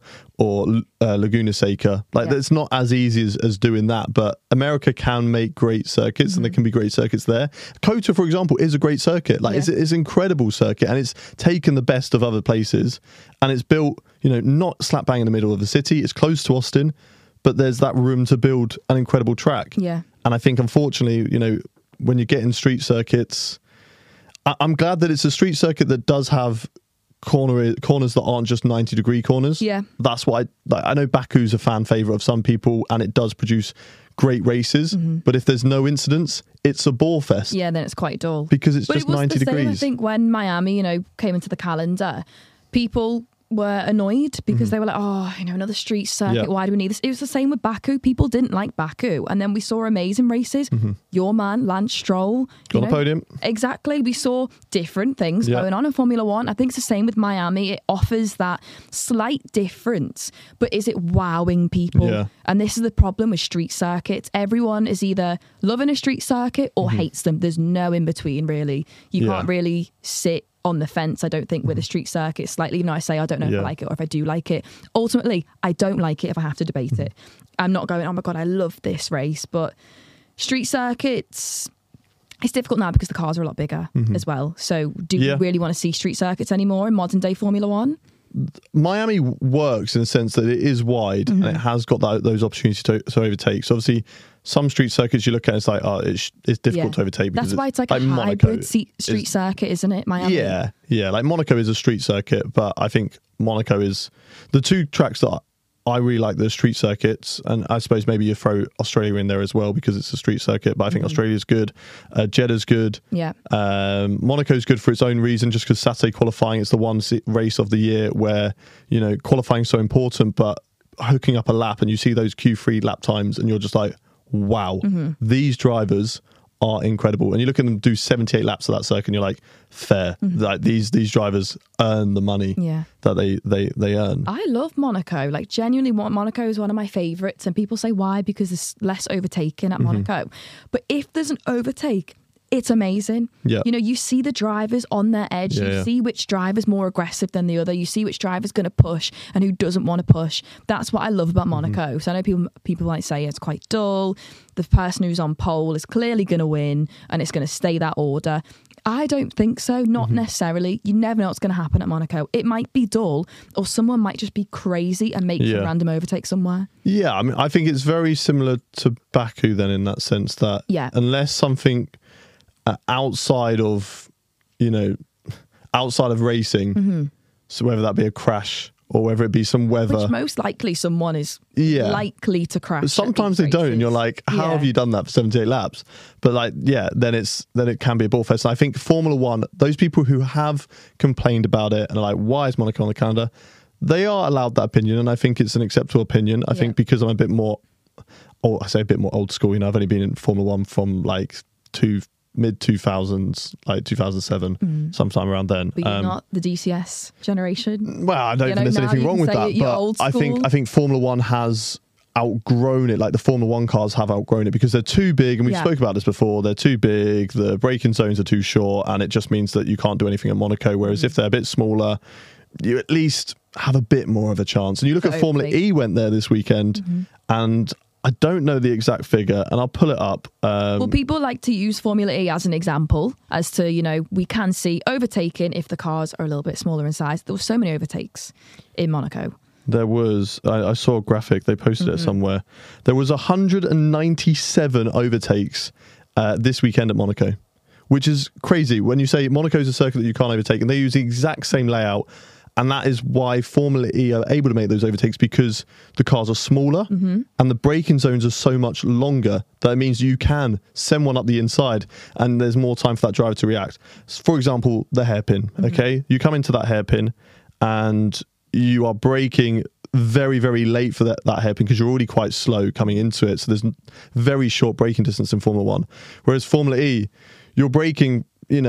Speaker 1: Laguna Seca. Like, it's not as easy as doing that, but America can make great circuits and there can be great circuits there. COTA, for example, is a great circuit. Like, it's an incredible circuit and it's taken the best of other places and it's built, you know, not slap bang in the middle of the city. It's close to Austin, but there's that room to build an incredible track. Yeah. And I think, unfortunately, you know, when you get in street circuits, I'm glad that it's a street circuit that does have corners that aren't just 90-degree corners. Yeah. That's what I know Baku's a fan favourite of some people and it does produce great races, but if there's no incidents, it's a ball fest.
Speaker 2: Yeah, then it's quite dull.
Speaker 1: Because it's just 90 degrees. Same,
Speaker 2: I think, when Miami, you know, came into the calendar, people were annoyed because they were like, another street circuit, why do we need this? It was the same with Baku. People didn't like Baku. And then we saw amazing races. Your man, Lance Stroll.
Speaker 1: Got a podium.
Speaker 2: Exactly. We saw different things going on in Formula One. I think it's the same with Miami. It offers that slight difference, but is it wowing people? Yeah. And this is the problem with street circuits. Everyone is either loving a street circuit or hates them. There's no in between, really. You can't really sit on the fence, I don't think, with a street circuit slightly. You know, I say I don't know if I like it or if I do like it. Ultimately, I don't like it if I have to debate it. I'm not going, oh my God, I love this race. But street circuits, it's difficult now because the cars are a lot bigger as well. So do we really want to see street circuits anymore in modern day Formula One?
Speaker 1: Miami works in the sense that it is wide and it has got those opportunities to overtake. So obviously, some street circuits you look at, it's like, it's difficult to overtake.
Speaker 2: That's why it's like a hybrid street circuit, isn't it, Miami?
Speaker 1: Yeah. Like Monaco is a street circuit, but I think Monaco is the two tracks that I really like, the street circuits, and I suppose maybe you throw Australia in there as well because it's a street circuit, but I think Australia's good. Jeddah's good. Yeah. Monaco's good for its own reason, just because Saturday qualifying, it's the one race of the year where, you know, qualifying is so important, but hooking up a lap and you see those Q3 lap times and you're just like, wow, these drivers are incredible. And you look at them do 78 laps of that circuit and you're like, fair. Like these drivers earn the money that they earn.
Speaker 2: I love Monaco. Like, genuinely, Monaco is one of my favourites. And people say why? Because there's less overtaking at Monaco. But if there's an overtake, it's amazing.
Speaker 1: Yeah.
Speaker 2: You know, you see the drivers on their edge.
Speaker 1: Yeah,
Speaker 2: you
Speaker 1: yeah.
Speaker 2: see which driver's more aggressive than the other. You see which driver's going to push and who doesn't want to push. That's what I love about Monaco. So I know people might say it's quite dull. The person who's on pole is clearly going to win and it's going to stay that order. I don't think so. Not necessarily. You never know what's going to happen at Monaco. It might be dull, or someone might just be crazy and make some random overtake somewhere.
Speaker 1: Yeah, I mean, I think it's very similar to Baku then in that sense that unless something outside of racing, so whether that be a crash or whether it be some weather.
Speaker 2: Which most likely someone is likely to crash.
Speaker 1: But sometimes they don't, and you're like, how have you done that for 78 laps? But then it can be a ball fest. And I think Formula One, those people who have complained about it and are like, why is Monaco on the calendar? They are allowed that opinion, and I think it's an acceptable opinion. I think because I'm a bit more, I say a bit more old school, I've only been in Formula One from mid-2000s, like 2007, sometime around then.
Speaker 2: But you're not the DCS generation?
Speaker 1: Well, I don't think there's anything wrong with that. But I think Formula One has outgrown it. Like the Formula One cars have outgrown it because they're too big, and we spoke about this before. They're too big, the braking zones are too short, and it just means that you can't do anything at Monaco. Whereas if they're a bit smaller, you at least have a bit more of a chance. And you look at Formula E went there this weekend, and I don't know the exact figure, and I'll pull it up.
Speaker 2: Well, people like to use Formula E as an example as to, we can see overtaking if the cars are a little bit smaller in size. There were so many overtakes in Monaco.
Speaker 1: There was, I saw a graphic, they posted it somewhere. There was 197 overtakes this weekend at Monaco, which is crazy. When you say Monaco's a circuit that you can't overtake, and they use the exact same layout. And that is why Formula E are able to make those overtakes, because the cars are smaller and the braking zones are so much longer that it means you can send one up the inside and there's more time for that driver to react. For example, the hairpin, okay? You come into that hairpin and you are braking very, very late for that hairpin because you're already quite slow coming into it. So there's very short braking distance in Formula One. Whereas Formula E, you're braking,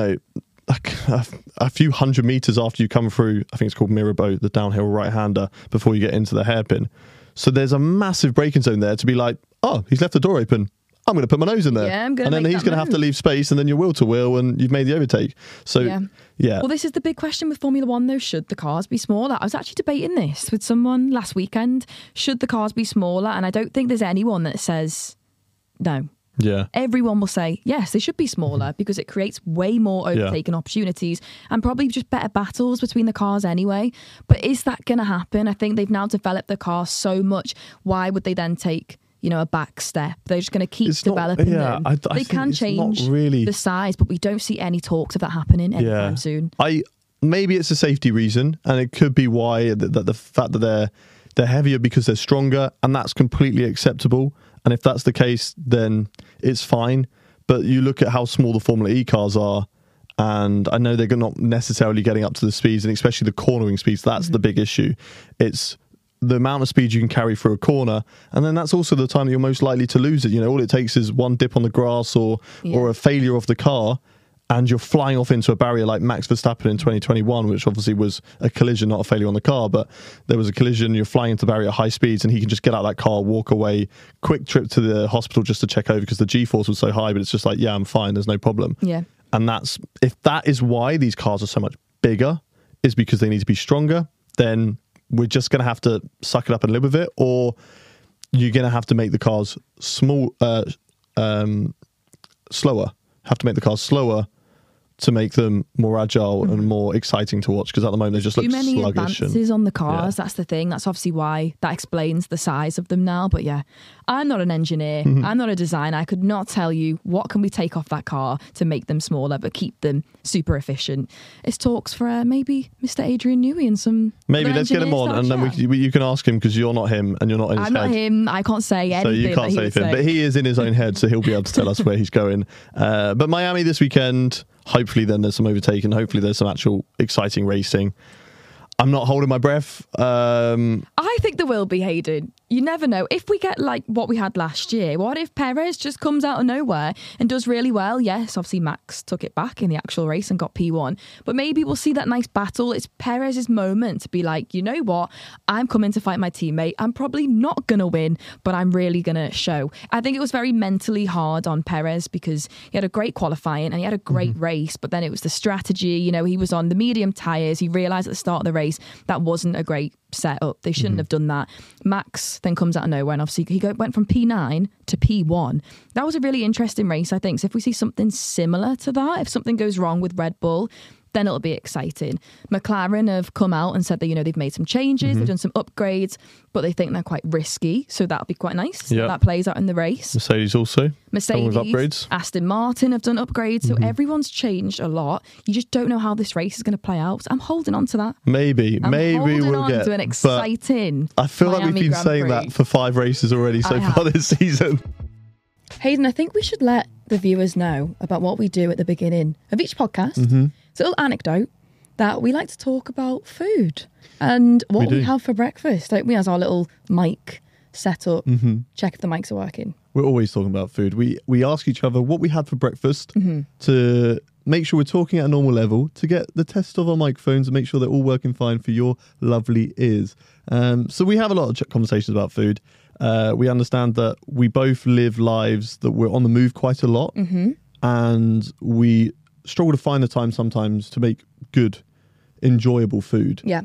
Speaker 1: like a few hundred meters after you come through, I think it's called Mirabeau, the downhill right-hander, before you get into the hairpin. So there's a massive braking zone there to be like, oh, he's left the door open. I'm going to put my nose in there.
Speaker 2: Yeah, I'm going
Speaker 1: to. And then he's going to have to leave space, and then you're wheel to wheel, and you've made the overtake. So, yeah.
Speaker 2: Well, this is the big question with Formula One, though. Should the cars be smaller? I was actually debating this with someone last weekend. Should the cars be smaller? And I don't think there's anyone that says no.
Speaker 1: Yeah.
Speaker 2: Everyone will say, yes, they should be smaller because it creates way more overtaking opportunities and probably just better battles between the cars anyway. But is that going to happen? I think they've now developed the cars so much. Why would they then take, a back step? They're just going to keep developing them. They can change the size, but we don't see any talks of that happening anytime soon.
Speaker 1: Maybe it's a safety reason, and it could be why the fact that they're heavier because they're stronger, and that's completely acceptable. And if that's the case, then it's fine. But you look at how small the Formula E cars are, and I know they're not necessarily getting up to the speeds, and especially the cornering speeds. That's the big issue. It's the amount of speed you can carry through a corner, and then that's also the time that you're most likely to lose it. All it takes is one dip on the grass or a failure of the car, and you're flying off into a barrier like Max Verstappen in 2021, which obviously was a collision, not a failure on the car, but there was a collision, you're flying into the barrier at high speeds, and he can just get out of that car, walk away, quick trip to the hospital just to check over because the G-force was so high, but it's just like, yeah, I'm fine, there's no problem.
Speaker 2: Yeah.
Speaker 1: And if that is why these cars are so much bigger, is because they need to be stronger, then we're just going to have to suck it up and live with it, or you're going to have to make the cars slower. Have to make the cars slower to make them more agile and more exciting to watch, because at the moment they just look sluggish. Too many
Speaker 2: advances on the cars, that's the thing. That's obviously why that explains the size of them now. But yeah, I'm not an engineer. I'm not a designer. I could not tell you what can we take off that car to make them smaller but keep them super efficient. It's talks for maybe Mr. Adrian Newey and some
Speaker 1: maybe let's get him on, and then you can ask him, because you're not him and you're not in his head.
Speaker 2: I'm not him. I can't say anything.
Speaker 1: So you can't say anything, but he is in his own head, so he'll be able to tell us where he's going. But Miami this weekend, hopefully then there's some overtaking. Hopefully there's some actual exciting racing. I'm not holding my breath.
Speaker 2: I think there will be, Hayden. You never know. If we get like what we had last year, what if Perez just comes out of nowhere and does really well? Yes, obviously Max took it back in the actual race and got P1, but maybe we'll see that nice battle. It's Perez's moment to be like, you know what? I'm coming to fight my teammate. I'm probably not going to win, but I'm really going to show. I think it was very mentally hard on Perez because he had a great qualifying and he had a great race, but then it was the strategy. You know, he was on the medium tyres. He realised at the start of the race that wasn't a great setup. They shouldn't have done that. Max then comes out of nowhere and obviously he went from P9 to P1. That was a really interesting race, I think. So if we see something similar to that, if something goes wrong with Red Bull, then it'll be exciting. McLaren have come out and said that, you know, they've made some changes, they've done some upgrades, but they think they're quite risky. So that'll be quite nice.
Speaker 1: Yeah.
Speaker 2: That plays out in the race.
Speaker 1: Mercedes also.
Speaker 2: Mercedes,
Speaker 1: with upgrades.
Speaker 2: Aston Martin have done upgrades. So everyone's changed a lot. You just don't know how this race is going to play out. So I'm holding on to that.
Speaker 1: Maybe
Speaker 2: I'm holding
Speaker 1: we'll
Speaker 2: on
Speaker 1: get
Speaker 2: to an exciting
Speaker 1: I feel like
Speaker 2: Miami
Speaker 1: we've been
Speaker 2: Grand
Speaker 1: saying
Speaker 2: Prix.
Speaker 1: that for 5 races already so far this season.
Speaker 2: Hayden, I think we should let the viewers know about what we do at the beginning of each podcast. It's a little anecdote that we like to talk about food and what we have for breakfast. Like we have our little mic set up, check if the mics are working.
Speaker 1: We're always talking about food. We ask each other what we had for breakfast to make sure we're talking at a normal level, to get the test of our microphones and make sure they're all working fine for your lovely ears. So we have a lot of conversations about food. We understand that we both live lives that we're on the move quite a lot, and we struggle to find the time sometimes to make good, enjoyable food.
Speaker 2: Yeah.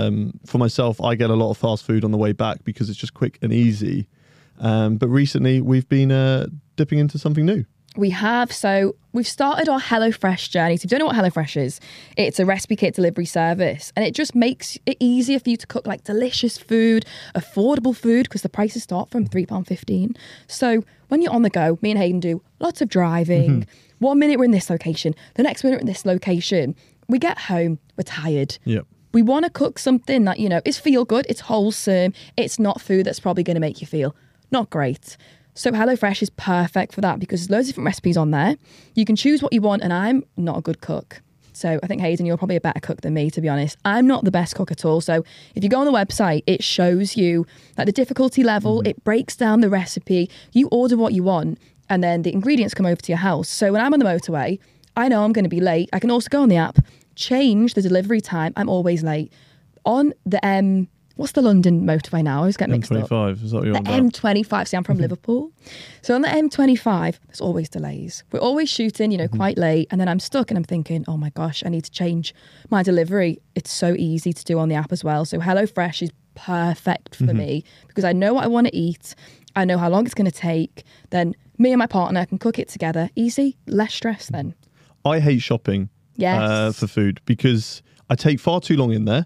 Speaker 1: For myself, I get a lot of fast food on the way back because it's just quick and easy. But recently we've been dipping into something new.
Speaker 2: We have. So we've started our HelloFresh journey. So if you don't know what HelloFresh is, it's a recipe kit delivery service. And it just makes it easier for you to cook like delicious food, affordable food, because the prices start from £3.15. So when you're on the go, me and Hayden do lots of driving. 1 minute we're in this location, the next minute we're in this location. We get home, we're tired.
Speaker 1: Yep.
Speaker 2: We want to cook something that, you know, is feel good, it's wholesome, it's not food that's probably going to make you feel not great. So HelloFresh is perfect for that because there's loads of different recipes on there. You can choose what you want, and I'm not a good cook. So I think, Hayden, you're probably a better cook than me, to be honest. I'm not the best cook at all. So if you go on the website, it shows you like the difficulty level, it breaks down the recipe, you order what you want, and then the ingredients come over to your house. So when I'm on the motorway, I know I'm going to be late. I can also go on the app, change the delivery time. I'm always late. On the what's the London motorway now? I always get mixed up.
Speaker 1: M25, is that what you're on
Speaker 2: The
Speaker 1: about?
Speaker 2: M25. See, I'm from Liverpool. So on the M25, there's always delays. We're always shooting, you know, quite late. And then I'm stuck and I'm thinking, oh my gosh, I need to change my delivery. It's so easy to do on the app as well. So HelloFresh is perfect for me because I know what I want to eat. I know how long it's going to take. Then me and my partner can cook it together. Easy, less stress then.
Speaker 1: I hate shopping
Speaker 2: Yes.
Speaker 1: for food because I take far too long in there.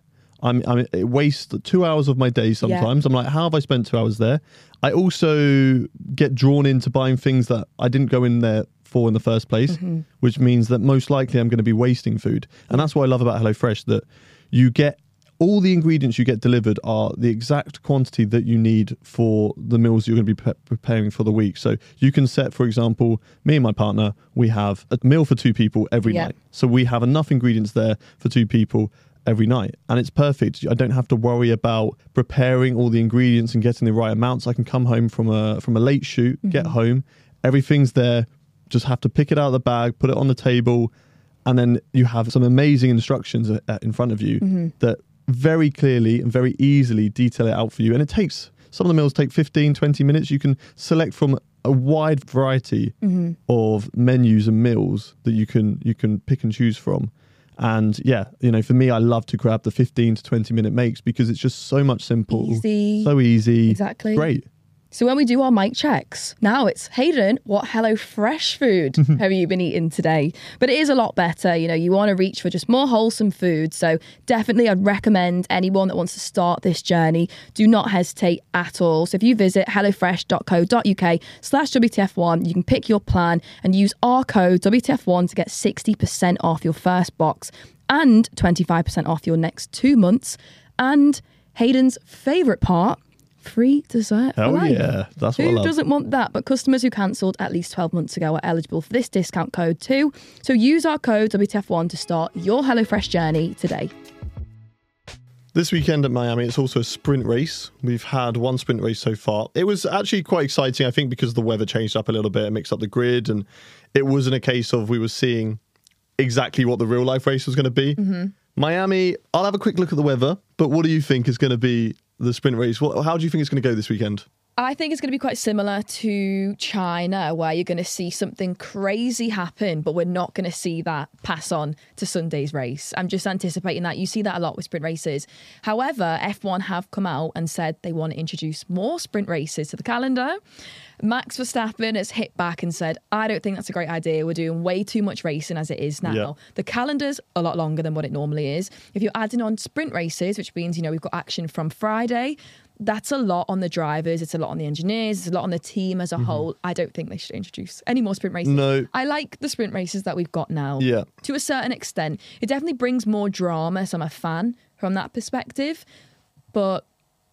Speaker 1: It wastes 2 hours of my day sometimes. I'm like, how have I spent 2 hours there? I also get drawn into buying things that I didn't go in there for in the first place, which means that most likely I'm going to be wasting food. And that's what I love about HelloFresh, that you get all the ingredients you get delivered are the exact quantity that you need for the meals you're going to be preparing for the week. So you can set, for example, me and my partner, we have a meal for 2 people every night. So we have enough ingredients there for 2 people every night, and it's perfect. I don't have to worry about preparing all the ingredients and getting the right amounts. I can come home from a late shoot, get home, everything's there, just have to pick it out of the bag, put it on the table, and then you have some amazing instructions in front of you that very clearly and very easily detail it out for you. And it takes, some of the meals take 15-20 minutes. You can select from a wide variety of menus and meals that you can pick and choose from. And yeah, you know, for me, I love to grab the 15 to 20 minute makes because it's just so much simple.
Speaker 2: Easy.
Speaker 1: So easy.
Speaker 2: Exactly.
Speaker 1: Great.
Speaker 2: So when we do our mic checks, now it's, Hayden, what HelloFresh food have you been eating today? But it is a lot better. You know, you want to reach for just more wholesome food. So definitely I'd recommend anyone that wants to start this journey, do not hesitate at all. So if you visit hellofresh.co.uk/WTF1, you can pick your plan and use our code WTF1 to get 60% off your first box and 25% off your next 2 months. And Hayden's favourite part, free dessert for life.
Speaker 1: Yeah, that's what I
Speaker 2: Who
Speaker 1: love.
Speaker 2: doesn't want that? But customers who cancelled at least 12 months ago are eligible for this discount code too. So use our code WTF1 to start your HelloFresh journey today.
Speaker 1: This weekend at Miami, it's also a sprint race. We've had one sprint race so far. It was actually quite exciting, I think, because the weather changed up a little bit and mixed up the grid. And it wasn't a case of we were seeing exactly what the real life race was going to be. Miami, I'll have a quick look at the weather, but what do you think is going to be the sprint race? How do you think it's going to go this weekend?
Speaker 2: I think it's going to be quite similar to China, where you're going to see something crazy happen, but we're not going to see that pass on to Sunday's race. I'm just anticipating that. You see that a lot with sprint races. However, F1 have come out and said they want to introduce more sprint races to the calendar. Max Verstappen has hit back and said, I don't think that's a great idea. We're doing way too much racing as it is now.
Speaker 1: Yeah.
Speaker 2: The calendar's a lot longer than what it normally is. If you're adding on sprint races, which means, we've got action from Friday, that's a lot on the drivers, it's a lot on the engineers, it's a lot on the team as a whole. I don't think they should introduce any more sprint races.
Speaker 1: No.
Speaker 2: I like the sprint races that we've got now.
Speaker 1: Yeah.
Speaker 2: To a certain extent. It definitely brings more drama, so I'm a fan from that perspective. But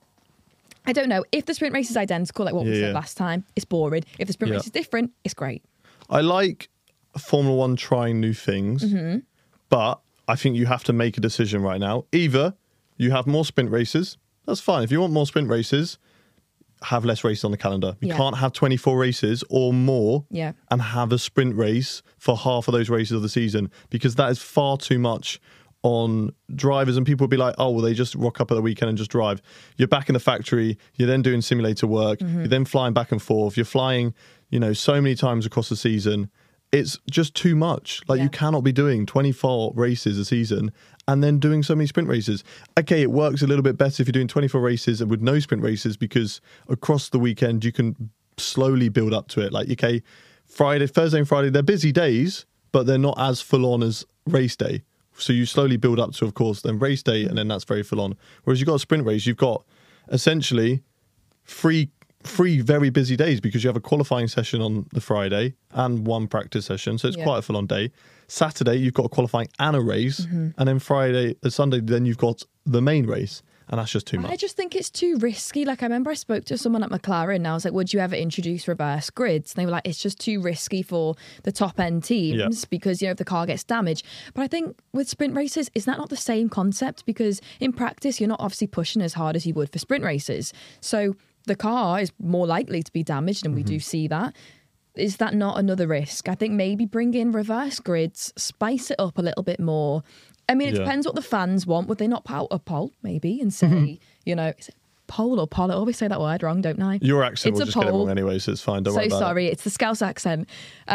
Speaker 2: I don't know. If the sprint race is identical, like what we said last time, it's boring. If the sprint race is different, it's great.
Speaker 1: I like Formula One trying new things, but I think you have to make a decision right now. Either you have more sprint races, that's fine. If you want more sprint races, have less races on the calendar. You can't have 24 races or more and have a sprint race for half of those races of the season, because that is far too much on drivers, and people will be like, oh, well, they just rock up at the weekend and just drive. You're back in the factory, you're then doing simulator work, you're then flying back and forth, you're flying, so many times across the season. It's just too much. You cannot be doing 24 races a season and then doing so many sprint races. Okay, it works a little bit better if you're doing 24 races and with no sprint races, because across the weekend you can slowly build up to it. Okay, Thursday and Friday, they're busy days, but they're not as full on as race day. So you slowly build up to, of course, then race day, and then that's very full on. Whereas you've got a sprint race, you've got essentially three very busy days, because you have a qualifying session on the Friday and one practice session. So it's quite a full on day. Saturday, you've got a qualifying and a race. And then Sunday, then you've got the main race. And that's just too much.
Speaker 2: I just think it's too risky. I remember I spoke to someone at McLaren and I was like, would you ever introduce reverse grids? And they were like, it's just too risky for the top end teams because, if the car gets damaged. But I think with sprint races, is that not the same concept? Because in practice, you're not obviously pushing as hard as you would for sprint races. So the car is more likely to be damaged, and we do see that. Is that not another risk? I think maybe bring in reverse grids, spice it up a little bit more. I mean, it depends what the fans want. Would they not put out a poll, maybe, and say, is it poll or poll? I always say that word wrong, don't I?
Speaker 1: Your accent will just get it wrong anyway, so it's fine. Don't worry about
Speaker 2: sorry, it's the Scouse accent.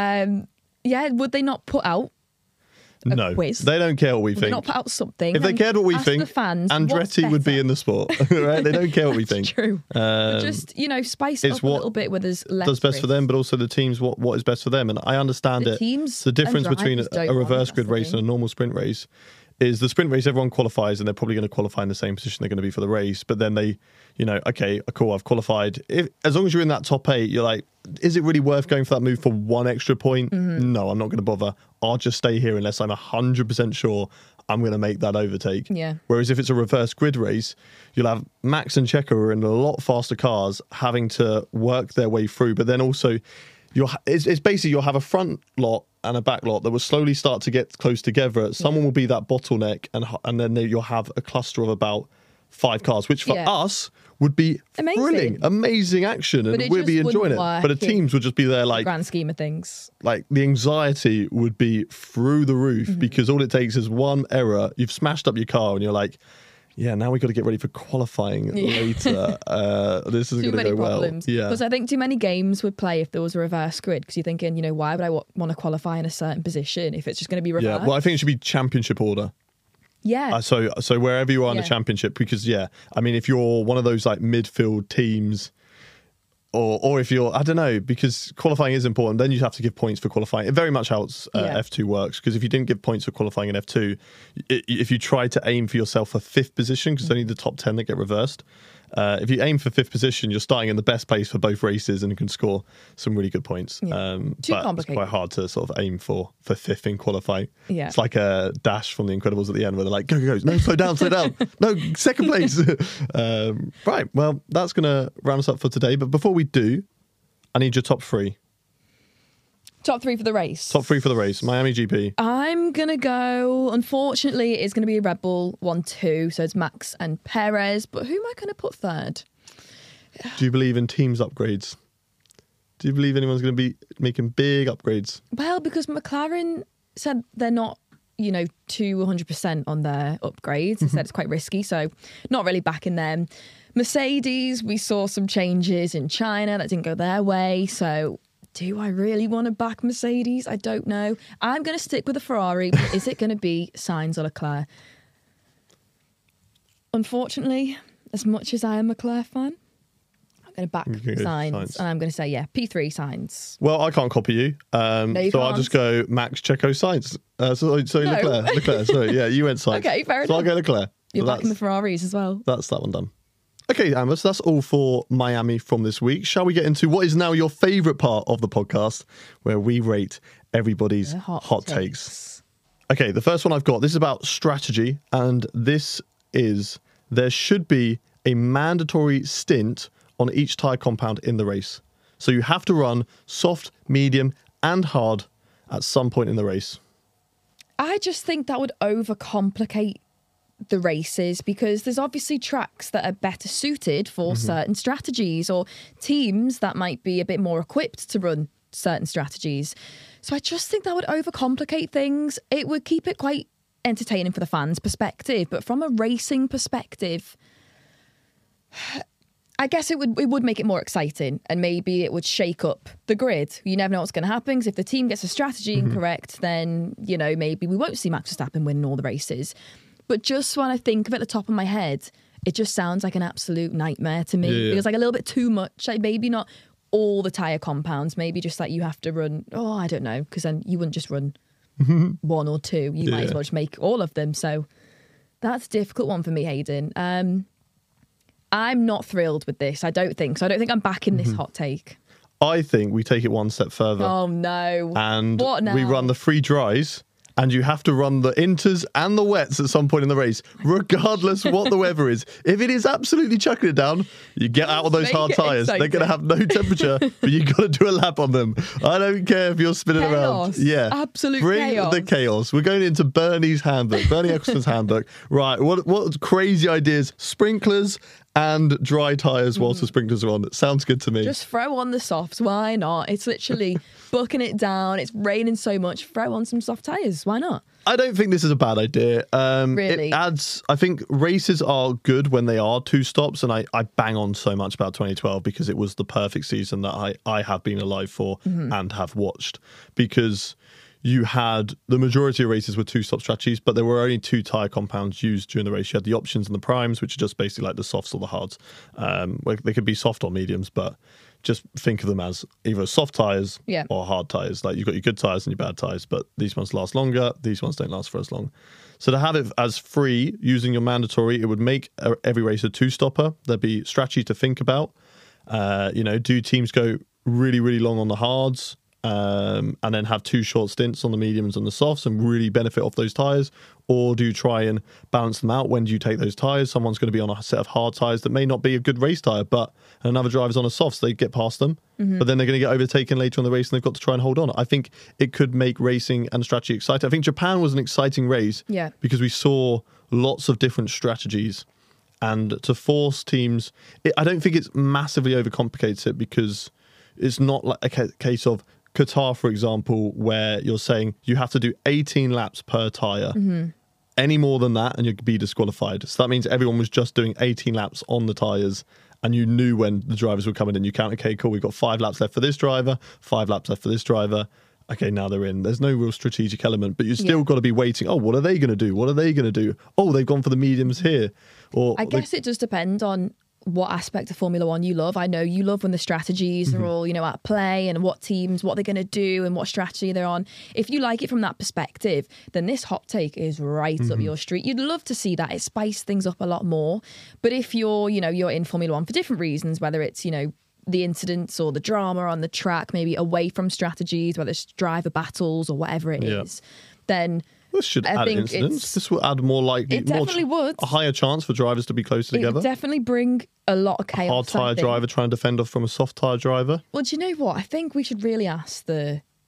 Speaker 2: Would they not put out a quiz?
Speaker 1: They don't care what we
Speaker 2: Would
Speaker 1: think.
Speaker 2: they not put out something?
Speaker 1: If they cared what we
Speaker 2: ask
Speaker 1: think,
Speaker 2: the fans,
Speaker 1: Andretti would be in the sport, right? They don't care what we think.
Speaker 2: True. Just, spice it up a little bit with us less
Speaker 1: does best
Speaker 2: risk.
Speaker 1: for them, but also the teams, what is best for them. And I understand
Speaker 2: The
Speaker 1: it.
Speaker 2: teams
Speaker 1: The difference
Speaker 2: and
Speaker 1: between
Speaker 2: drivers don't
Speaker 1: a
Speaker 2: mind,
Speaker 1: reverse
Speaker 2: that's
Speaker 1: grid
Speaker 2: the
Speaker 1: race
Speaker 2: thing.
Speaker 1: and a normal sprint race is the sprint race, everyone qualifies and they're probably going to qualify in the same position they're going to be for the race. But then they, okay, cool, I've qualified. As long as you're in that top 8, you're like, is it really worth going for that move for one extra point? No, I'm not going to bother. I'll just stay here unless I'm 100% sure I'm going to make that overtake.
Speaker 2: Yeah.
Speaker 1: Whereas if it's a reverse grid race, you'll have Max and Checo who are in a lot faster cars having to work their way through. But then also, it's basically you'll have a front lot and a back lot that will slowly start to get close together. Someone will be that bottleneck, and then you'll have a cluster of about 5 cars, which for us would be thrilling, amazing action, and we'd be enjoying it. But the teams would just be there
Speaker 2: grand scheme of things.
Speaker 1: The anxiety would be through the roof because all it takes is one error. You've smashed up your car and you're like, yeah, now we've got to get ready for qualifying later. This isn't going to go
Speaker 2: problems.
Speaker 1: well. Yeah.
Speaker 2: Because I think too many games would play if there was a reverse grid, because you're thinking, why would I want to qualify in a certain position if it's just going to be reversed?
Speaker 1: Yeah, well, I think it should be championship order.
Speaker 2: Yeah.
Speaker 1: So wherever you are in the championship, because I mean, if you're one of those midfield teams, or if you're, I don't know, because qualifying is important, then you have to give points for qualifying. It very much helps F2 works, because if you didn't give points for qualifying in F2, if you try to aim for yourself for 5th position, because it's only the top 10 that get reversed, if you aim for 5th position, you're starting in the best place for both races and can score some really good points.
Speaker 2: Too
Speaker 1: but
Speaker 2: complicated.
Speaker 1: It's quite hard to sort of aim for 5th in qualifying.
Speaker 2: Yeah.
Speaker 1: It's like a Dash from The Incredibles at the end where they're like, go, no, slow down. No, 2nd place. Right, well, that's going to round us up for today. But before we do, I need your top 3.
Speaker 2: Top three for the race.
Speaker 1: Top three for the race. Miami GP.
Speaker 2: I'm going to go, unfortunately, it's going to be a Red Bull 1-2. So it's Max and Perez. But who am I going to put third?
Speaker 1: Do you believe in teams upgrades? Do you believe anyone's going to be making big upgrades?
Speaker 2: Well, because McLaren said they're not, to 100% on their upgrades. They said it's quite risky, so not really backing them. Mercedes, we saw some changes in China that didn't go their way, so do I really want to back Mercedes? I don't know. I'm going to stick with a Ferrari. Is it going to be Sainz or Leclerc? Unfortunately, as much as I am a Leclerc fan, I'm going to back Sainz, and I'm going to say, P3 Sainz.
Speaker 1: Well, I can't copy you, so I'll just go Max, Checo, Sainz. Sorry,
Speaker 2: No.
Speaker 1: Leclerc. Sorry, yeah, you went Sainz.
Speaker 2: Okay, fair
Speaker 1: So I'll
Speaker 2: enough.
Speaker 1: go Leclerc.
Speaker 2: You're
Speaker 1: So
Speaker 2: backing the Ferraris as well.
Speaker 1: That's that one done. Okay, Amber, so that's all for Miami from this week. Shall we get into what is now your favourite part of the podcast, where we rate everybody's hot takes? Okay, the first one I've got, this is about strategy, and this is there should be a mandatory stint on each tyre compound in the race. So you have to run soft, medium, and hard at some point in the race.
Speaker 2: I just think that would overcomplicate the races, because there's obviously tracks that are better suited for certain strategies, or teams that might be a bit more equipped to run certain strategies. So I just think that would overcomplicate things. It would keep it quite entertaining for the fans' perspective, but from a racing perspective, I guess it would make it more exciting, and maybe it would shake up the grid. You never know what's going to happen, because if the team gets a strategy incorrect, then, maybe we won't see Max Verstappen win all the races. But just when I think of it at the top of my head, it just sounds like an absolute nightmare to me.
Speaker 1: Yeah.
Speaker 2: It feels like a little bit too much. Like maybe not all the tyre compounds, maybe just like you have to run, I don't know, because then you wouldn't just run one or two. You might as well just make all of them. So that's a difficult one for me, Hayden. I'm not thrilled with this. I don't think so. I don't think I'm backing this hot take.
Speaker 1: I think we take it one step further.
Speaker 2: Oh, no.
Speaker 1: And
Speaker 2: what now?
Speaker 1: we run the free dries, and you have to run the inters and the wets at some point in the race, regardless what the weather is. If it is absolutely chucking it down, you get out of those
Speaker 2: Make
Speaker 1: hard
Speaker 2: it
Speaker 1: tyres. They're
Speaker 2: exciting.
Speaker 1: going to have no temperature, but you've got to do a lap on them. I don't care if you're spinning
Speaker 2: Chaos.
Speaker 1: around. Yeah.
Speaker 2: Absolute
Speaker 1: Bring
Speaker 2: chaos.
Speaker 1: the chaos. We're going into Bernie Ecclestone's handbook. Right, what crazy ideas. Sprinklers and dry tyres whilst the sprinklers are on. It sounds good to me.
Speaker 2: Just throw on the softs. Why not? It's literally bucking it down. It's raining so much. Throw on some soft tyres. Why not?
Speaker 1: I don't think this is a bad idea.
Speaker 2: Really?
Speaker 1: It adds, I think races are good when they are two stops, and I bang on so much about 2012 because it was the perfect season that I have been alive for and have watched, because you had the majority of races were two stop strategies, but there were only two tyre compounds used during the race. You had the options and the primes, which are just basically like the softs or the hards. They could be soft or mediums, but just think of them as either soft tyres or hard tyres. Like you've got your good tyres and your bad tyres, but these ones last longer, these ones don't last for as long. So to have it as free using your mandatory, it would make every race a two-stopper. There'd be strategy to think about. Do teams go really, really long on the hards and then have two short stints on the mediums and the softs and really benefit off those tyres? Or do you try and balance them out? When do you take those tyres? Someone's going to be on a set of hard tyres that may not be a good race tyre, but another driver's on a soft, so they get past them. But then they're going to get overtaken later in the race and they've got to try and hold on. I think it could make racing and strategy exciting. I think Japan was an exciting race because we saw lots of different strategies. And to force teams, I don't think it's massively overcomplicates it, because it's not like a case of Qatar, for example, where you're saying you have to do 18 laps per tyre. Any more than that and you'd be disqualified. So that means everyone was just doing 18 laps on the tyres, and you knew when the drivers were coming in. You count, okay, cool, we've got 5 laps left for this driver, 5 laps left for this driver. Okay, now they're in. There's no real strategic element, but you still got to be waiting. Oh, what are they going to do? What are they going to do? Oh, they've gone for the mediums here. Or
Speaker 2: I guess it does depend on what aspect of Formula One you love. I know you love when the strategies are all, at play, and what teams, what they're going to do and what strategy they're on. If you like it from that perspective, then this hot take is right up your street. You'd love to see that. It spiced things up a lot more. But if you're, you're in Formula One for different reasons, whether it's, the incidents or the drama on the track, maybe away from strategies, whether it's driver battles or whatever it is, then
Speaker 1: this should add incidents. This will add more likely.
Speaker 2: It definitely would.
Speaker 1: A higher chance for drivers to be closer together.
Speaker 2: It would definitely bring a lot of chaos.
Speaker 1: A hard tyre driver trying to defend off from a soft tyre driver.
Speaker 2: Well, do you know what? I think we should really ask the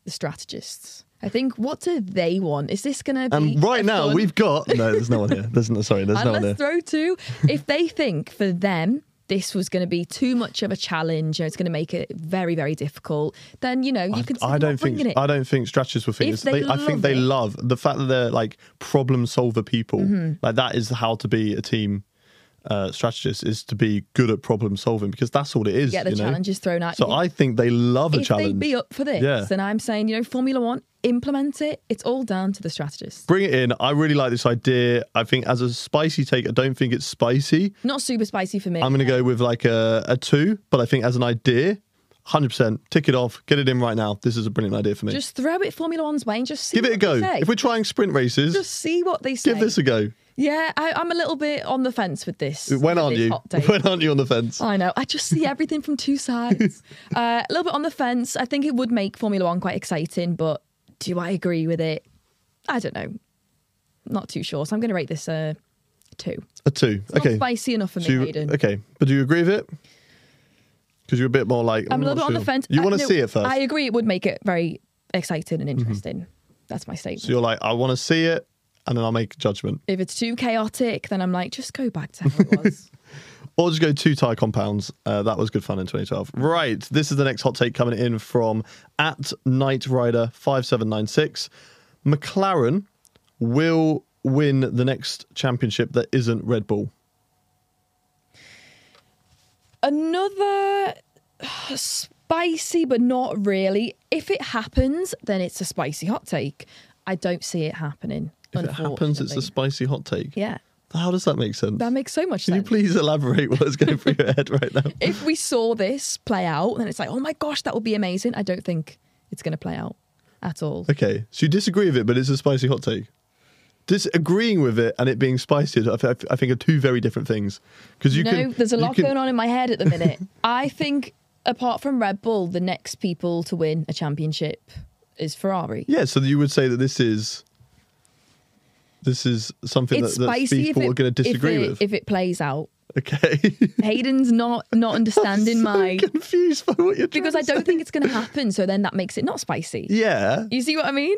Speaker 2: the strategists. I think, what do they want? Is this going to be...
Speaker 1: And right now,
Speaker 2: fun...
Speaker 1: we've got... No, there's no one here. There's no one
Speaker 2: let's
Speaker 1: here.
Speaker 2: throw two. If they think for them this was going to be too much of a challenge, it's going to make it very, very difficult, then, you can see
Speaker 1: I don't think strategists will think this. I think they love the fact that they're like problem solver people. Like that is how to be a team strategist, is to be good at problem solving, because that's all it is.
Speaker 2: Get the challenges thrown at you.
Speaker 1: So I think they love a challenge.
Speaker 2: If they'd be up for this, then I'm saying, Formula One, implement it. It's all down to the strategists.
Speaker 1: Bring it in. I really like this idea. I think as a spicy take, I don't think it's spicy.
Speaker 2: Not super spicy for me.
Speaker 1: I'm going to go with like a 2, but I think as an idea, 100%, tick it off, get it in right now. This is a brilliant idea for me.
Speaker 2: Just throw it Formula One's way and just see
Speaker 1: Give it a go. If we're trying sprint races,
Speaker 2: just see what they say.
Speaker 1: Give this a go.
Speaker 2: Yeah, I'm a little bit on the fence with this.
Speaker 1: When aren't you? When aren't you on the fence?
Speaker 2: I know. I just see everything from two sides. A little bit on the fence. I think it would make Formula One quite exciting, but do I agree with it? I don't know. Not too sure. So I'm going to rate this a 2.
Speaker 1: A 2.
Speaker 2: It's not spicy enough for me, Hayden.
Speaker 1: Okay, but do you agree with it? Because you're a bit more like...
Speaker 2: I'm a little bit on the fence.
Speaker 1: You want to see it first?
Speaker 2: I agree it would make it very exciting and interesting. That's my statement.
Speaker 1: So you're like, I want to see it, and then I'll make a judgment.
Speaker 2: If it's too chaotic, then I'm like, just go back to how it was.
Speaker 1: Or just go 2 tyre compounds. That was good fun in 2012. Right, this is the next hot take coming in from @KnightRider5796. McLaren will win the next championship that isn't Red Bull.
Speaker 2: Another spicy, but not really. If it happens, then it's a spicy hot take. I don't see it happening.
Speaker 1: If it happens, it's a spicy hot take.
Speaker 2: Yeah.
Speaker 1: How does that make sense?
Speaker 2: That makes so much
Speaker 1: sense. Can you please elaborate what is going through your head right now?
Speaker 2: If we saw this play out, then it's like, oh my gosh, that would be amazing. I don't think it's going to play out at all.
Speaker 1: Okay, so you disagree with it, but it's a spicy hot take. Disagreeing with it and it being spicy, I think are two very different things. Because
Speaker 2: there's a lot going on in my head at the minute. I think, apart from Red Bull, the next people to win a championship is Ferrari.
Speaker 1: Yeah, so you would say that this is something that people are going to disagree with.
Speaker 2: If it plays out.
Speaker 1: Okay.
Speaker 2: Hayden's not understanding
Speaker 1: I'm so confused by what you're
Speaker 2: because I don't think it's going to happen. So then that makes it not spicy.
Speaker 1: Yeah.
Speaker 2: You see what I mean?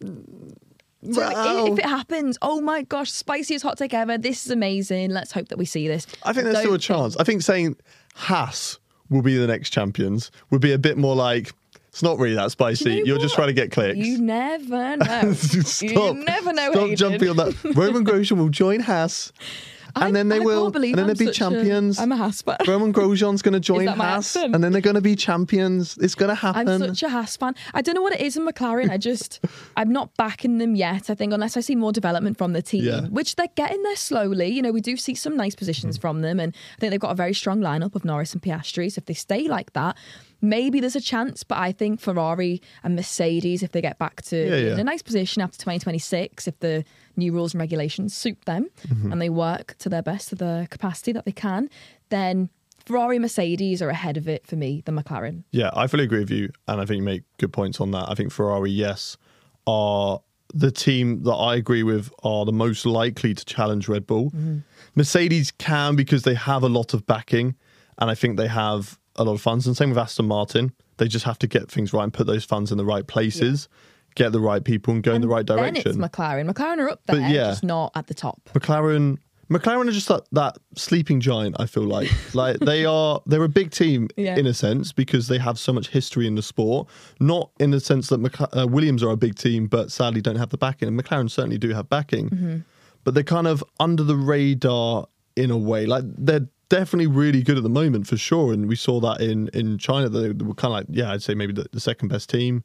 Speaker 2: So if it happens, oh my gosh, spiciest hot take ever. This is amazing. Let's hope that we see this.
Speaker 1: I think there's still a chance. I think saying Haas will be the next champions would be a bit more like, it's not really that spicy. You're just trying to get clicks.
Speaker 2: You never know.
Speaker 1: Stop.
Speaker 2: You never know.
Speaker 1: Stop jumping on that. Roman Grosjean will join Haas. And then they will, and then they'll be champions.
Speaker 2: I'm a Haas fan.
Speaker 1: Roman Grosjean's going to join Haas, and then they're going to be champions. It's going to happen.
Speaker 2: I'm such a Haas fan. I don't know what it is in McLaren. I'm not backing them yet. I think unless I see more development from the team, which they're getting there slowly. We do see some nice positions from them, and I think they've got a very strong lineup of Norris and Piastri. So if they stay like that, maybe there's a chance. But I think Ferrari and Mercedes, if they get back to in a nice position after 2026, if the new rules and regulations suit them and they work to their best, to the capacity that they can, then Ferrari and Mercedes are ahead of it for me than McLaren. Yeah,
Speaker 1: I fully agree with you. And I think you make good points on that. I think Ferrari, yes, are the team that I agree with are the most likely to challenge Red Bull. Mercedes can because they have a lot of backing and I think they have a lot of funds. And same with Aston Martin. They just have to get things right and put those funds in the right places. Get the right people and go in the right direction.
Speaker 2: Then it's McLaren. McLaren are up there, just not at the top.
Speaker 1: McLaren are just that sleeping giant, I feel like. They're a big team in a sense because they have so much history in the sport. Not in the sense that Williams are a big team, but sadly don't have the backing. And McLaren certainly do have backing. But they're kind of under the radar in a way. They're definitely really good at the moment for sure, and we saw that in China. They were kind of like, I'd say maybe the second best team.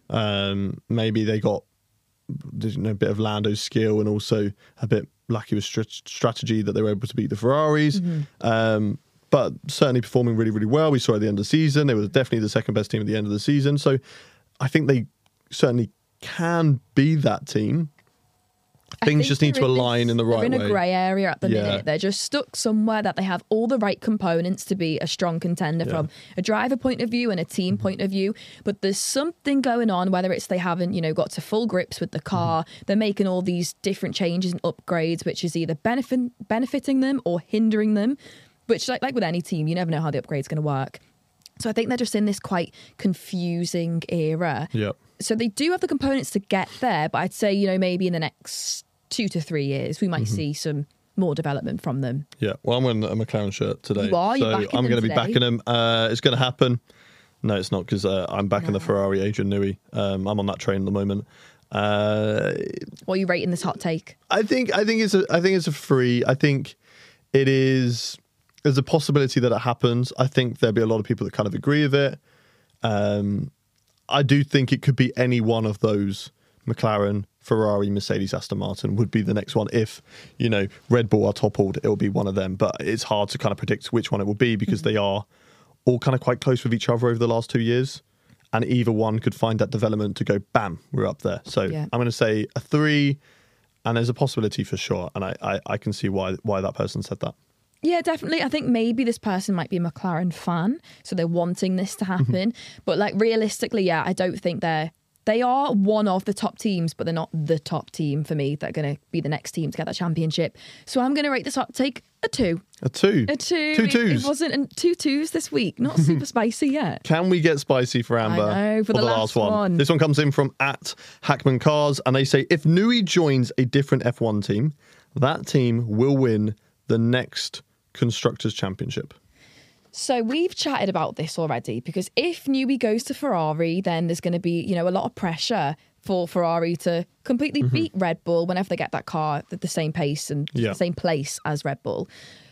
Speaker 1: Maybe they got a bit of Lando's skill and also a bit lucky with strategy that they were able to beat the Ferraris. But certainly performing really, really well. We saw at the end of the season they were definitely the second best team at the end of the season. So I think they certainly can be that team. Things just need to align in the right way.
Speaker 2: They're in a grey area at the minute. They're just stuck somewhere that they have all the right components to be a strong contender from a driver point of view and a team point of view. But there's something going on, whether it's they haven't, got to full grips with the car. They're making all these different changes and upgrades, which is either benefiting them or hindering them. Which, like with any team, you never know how the upgrade's going to work. So I think they're just in this quite confusing era.
Speaker 1: Yeah.
Speaker 2: So they do have the components to get there, but I'd say, maybe in the next 2 to 3 years, we might see some more development from them.
Speaker 1: Yeah. Well, I'm wearing a McLaren shirt today.
Speaker 2: You are? You're
Speaker 1: so
Speaker 2: backing
Speaker 1: I'm
Speaker 2: them
Speaker 1: going to be
Speaker 2: today?
Speaker 1: backing them. It's going to happen. No, it's not, because I'm backing the Ferrari Adrian Newey. I'm on that train at the moment.
Speaker 2: What are you rating this hot take?
Speaker 1: I think it's a free. I think it is. There's a possibility that it happens. I think there'll be a lot of people that kind of agree with it. I do think it could be any one of those. McLaren, Ferrari, Mercedes, Aston Martin would be the next one. If, Red Bull are toppled, it will be one of them. But it's hard to kind of predict which one it will be, because they are all kind of quite close with each other over the last 2 years. And either one could find that development to go, bam, we're up there. So
Speaker 2: Yeah.
Speaker 1: I'm going to say a 3, and there's a possibility for sure. And I can see why that person said that.
Speaker 2: Yeah, definitely. I think maybe this person might be a McLaren fan, so they're wanting this to happen. But realistically, yeah, I don't think they are one of the top teams, but they're not the top team for me. They're going to be the next team to get that championship. So I'm going to rate this hot take a 2.
Speaker 1: A 2?
Speaker 2: A 2.
Speaker 1: 2 twos?
Speaker 2: It wasn't 2 twos this week. Not super spicy yet.
Speaker 1: Can we get spicy for Amber?
Speaker 2: I know, for the last one.
Speaker 1: This one comes in from @Hackman Cars, and they say, if Newey joins a different F1 team, that team will win the next Constructors' Championship.
Speaker 2: So we've chatted about this already, because if Newey goes to Ferrari, then there's going to be, a lot of pressure for Ferrari to completely beat Red Bull whenever they get that car at the same pace and the same place as Red Bull.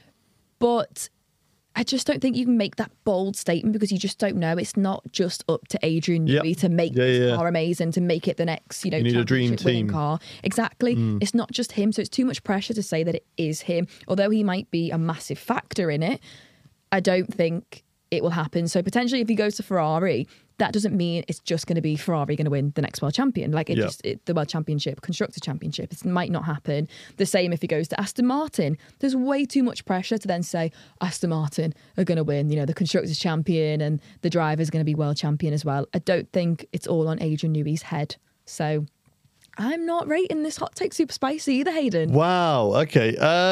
Speaker 2: But I just don't think you can make that bold statement, because you just don't know. It's not just up to Adrian Newey to make this car amazing, to make it the next,
Speaker 1: You need a dream
Speaker 2: championship-winning
Speaker 1: team.
Speaker 2: car. Exactly. It's not just him, so it's too much pressure to say that it is him. Although he might be a massive factor in it, I don't think it will happen. So potentially if he goes to Ferrari, that doesn't mean it's just going to be Ferrari going to win the next world champion. The world championship, constructor championship, it might not happen. The same if he goes to Aston Martin. There's way too much pressure to then say Aston Martin are going to win, the constructors champion, and the driver's going to be world champion as well. I don't think it's all on Adrian Newey's head. So I'm not rating this hot take super spicy either, Hayden.
Speaker 1: Wow. Okay.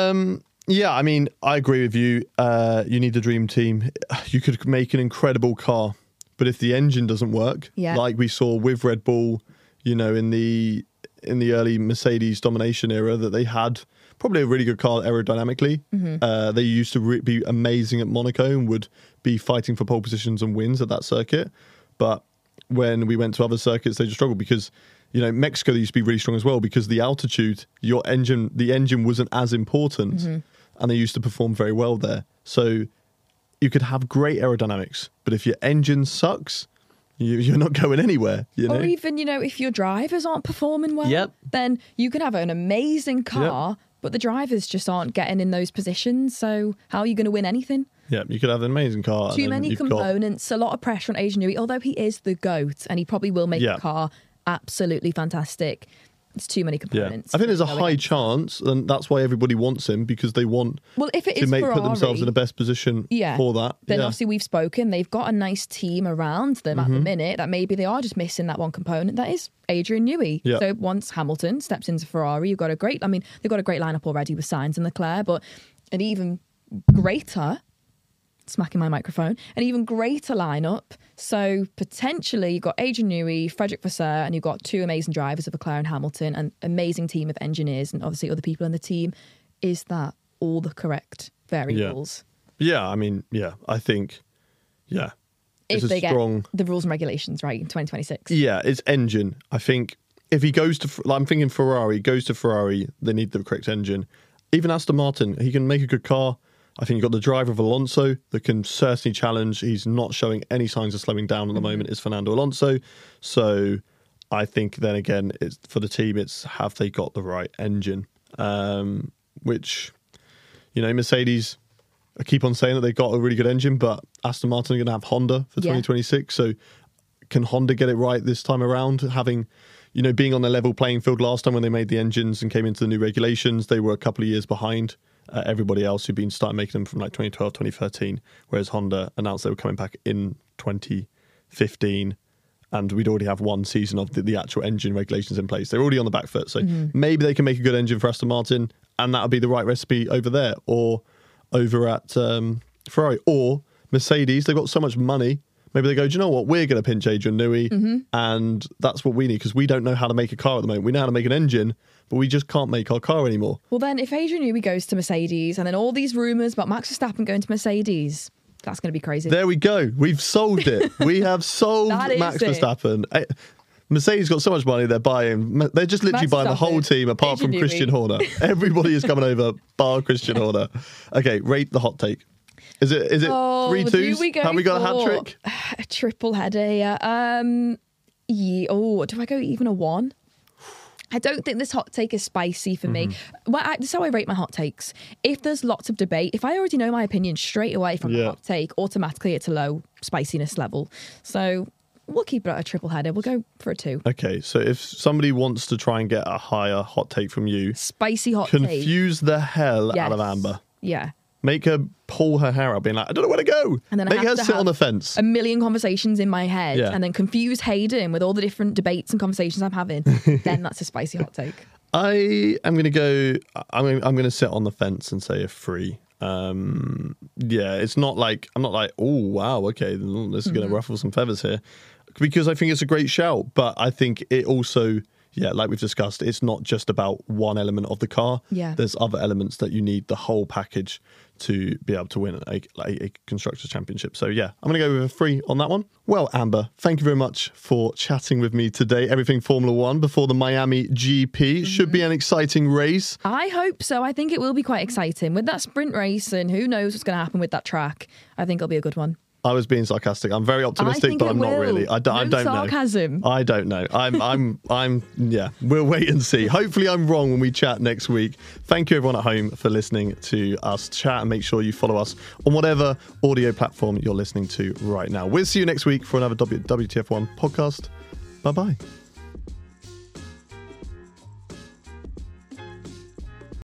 Speaker 1: Yeah, I mean, I agree with you. You need the dream team. You could make an incredible car, but if the engine doesn't work, like we saw with Red Bull, in the early Mercedes domination era, that they had probably a really good car aerodynamically. They used to be amazing at Monaco and would be fighting for pole positions and wins at that circuit. But when we went to other circuits, they just struggled, because Mexico, they used to be really strong as well, because the altitude, the engine wasn't as important, and they used to perform very well there. So you could have great aerodynamics, but if your engine sucks, you're not going anywhere.
Speaker 2: Or even, if your drivers aren't performing well, then you can have an amazing car, but the drivers just aren't getting in those positions. So how are you going to win anything?
Speaker 1: Yeah, you could have an amazing car.
Speaker 2: Too many components, a lot of pressure on Adrian Newey, although he is the GOAT and he probably will make the car absolutely fantastic. It's too many components.
Speaker 1: I think there's a high chance, and that's why everybody wants him, because they want
Speaker 2: if it is
Speaker 1: put
Speaker 2: Ferrari,
Speaker 1: themselves in the best position for that.
Speaker 2: Then obviously we've spoken. They've got a nice team around them at the minute, that maybe they are just missing that one component. That is Adrian Newey.
Speaker 1: Yeah.
Speaker 2: So once Hamilton steps into Ferrari, they've got a great lineup already with Sainz and Leclerc, but an even greater, smacking my microphone, an even greater lineup. So potentially you've got Adrian Newey, Frederick Vasseur, and you've got 2 amazing drivers of Leclerc and Hamilton, and amazing team of engineers, and obviously other people in the team. Is that all the correct variables?
Speaker 1: Yeah, I mean, I think,
Speaker 2: If they get the rules and regulations right in 2026.
Speaker 1: Yeah, it's engine. I think if he goes to, I'm thinking Ferrari, goes to Ferrari, they need the correct engine. Even Aston Martin, he can make a good car. I think you've got the driver of Alonso that can certainly challenge. He's not showing any signs of slowing down at the moment, is Fernando Alonso. So I think then again, it's for the team, it's have they got the right engine? Which, Mercedes, I keep on saying that they've got a really good engine, but Aston Martin are going to have Honda for 2026. So can Honda get it right this time around? Having, being on a level playing field last time when they made the engines and came into the new regulations, they were a couple of years behind everybody else who'd been starting making them from 2012, 2013, whereas Honda announced they were coming back in 2015, and we'd already have one season of the actual engine regulations in place. They're already on the back foot, so maybe they can make a good engine for Aston Martin, and that'll be the right recipe over there, or over at Ferrari, or Mercedes, they've got so much money. Maybe they go, do you know what? We're going to pinch Adrian Newey, and that's what we need because we don't know how to make a car at the moment. We know how to make an engine, but we just can't make our car anymore.
Speaker 2: Well, then if Adrian Newey goes to Mercedes and then all these rumours about Max Verstappen going to Mercedes, that's going to be crazy.
Speaker 1: There we go. We've sold it. We have sold Max Verstappen. Mercedes got so much money, they're just literally
Speaker 2: Max
Speaker 1: buying the whole
Speaker 2: Verstappen,
Speaker 1: team apart
Speaker 2: Adrian
Speaker 1: from Christian
Speaker 2: Newey.
Speaker 1: Horner. Everybody is coming over, bar Christian Horner. Okay, rate the hot take. Is it 3-2s? Have we got a hat trick?
Speaker 2: A triple header, yeah. Do I go even a 1? I don't think this hot take is spicy for me. Well, this is how I rate my hot takes. If there's lots of debate, if I already know my opinion straight away from the hot take, automatically it's a low spiciness level. So we'll keep it at a triple header. We'll go for a 2.
Speaker 1: Okay, so if somebody wants to try and get a higher hot take from you,
Speaker 2: Spicy hot take.
Speaker 1: confuse the hell out of Amber.
Speaker 2: Yeah.
Speaker 1: Make her pull her hair out, being like, I don't know where to go.
Speaker 2: And then
Speaker 1: Make
Speaker 2: I have
Speaker 1: her
Speaker 2: to
Speaker 1: sit
Speaker 2: have
Speaker 1: on the fence.
Speaker 2: a million conversations in my head
Speaker 1: Yeah.
Speaker 2: and then confuse Hayden with all the different debates and conversations I'm having. Then that's a spicy hot take.
Speaker 1: I am going to go. I'm going to sit on the fence and say a 3. It's not like I'm not like, oh wow, okay, this is going to ruffle some feathers here, because I think it's a great shout. But I think it also, like we've discussed, it's not just about one element of the car.
Speaker 2: Yeah.
Speaker 1: There's other elements that you need the whole package to be able to win a Constructors' Championship. So, I'm going to go with a 3 on that one. Well, Amber, thank you very much for chatting with me today. Everything Formula One before the Miami GP. Should be an exciting race.
Speaker 2: I hope so. I think it will be quite exciting with that sprint race, and who knows what's going to happen with that track. I think it'll be a good one.
Speaker 1: I was being sarcastic. I'm very optimistic, but I'm not really. I don't
Speaker 2: sarcasm.
Speaker 1: know. I don't know. I'm. We'll wait and see. Hopefully, I'm wrong when we chat next week. Thank you, everyone at home, for listening to us chat, and make sure you follow us on whatever audio platform you're listening to right now. We'll see you next week for another WTF1 podcast. Bye bye.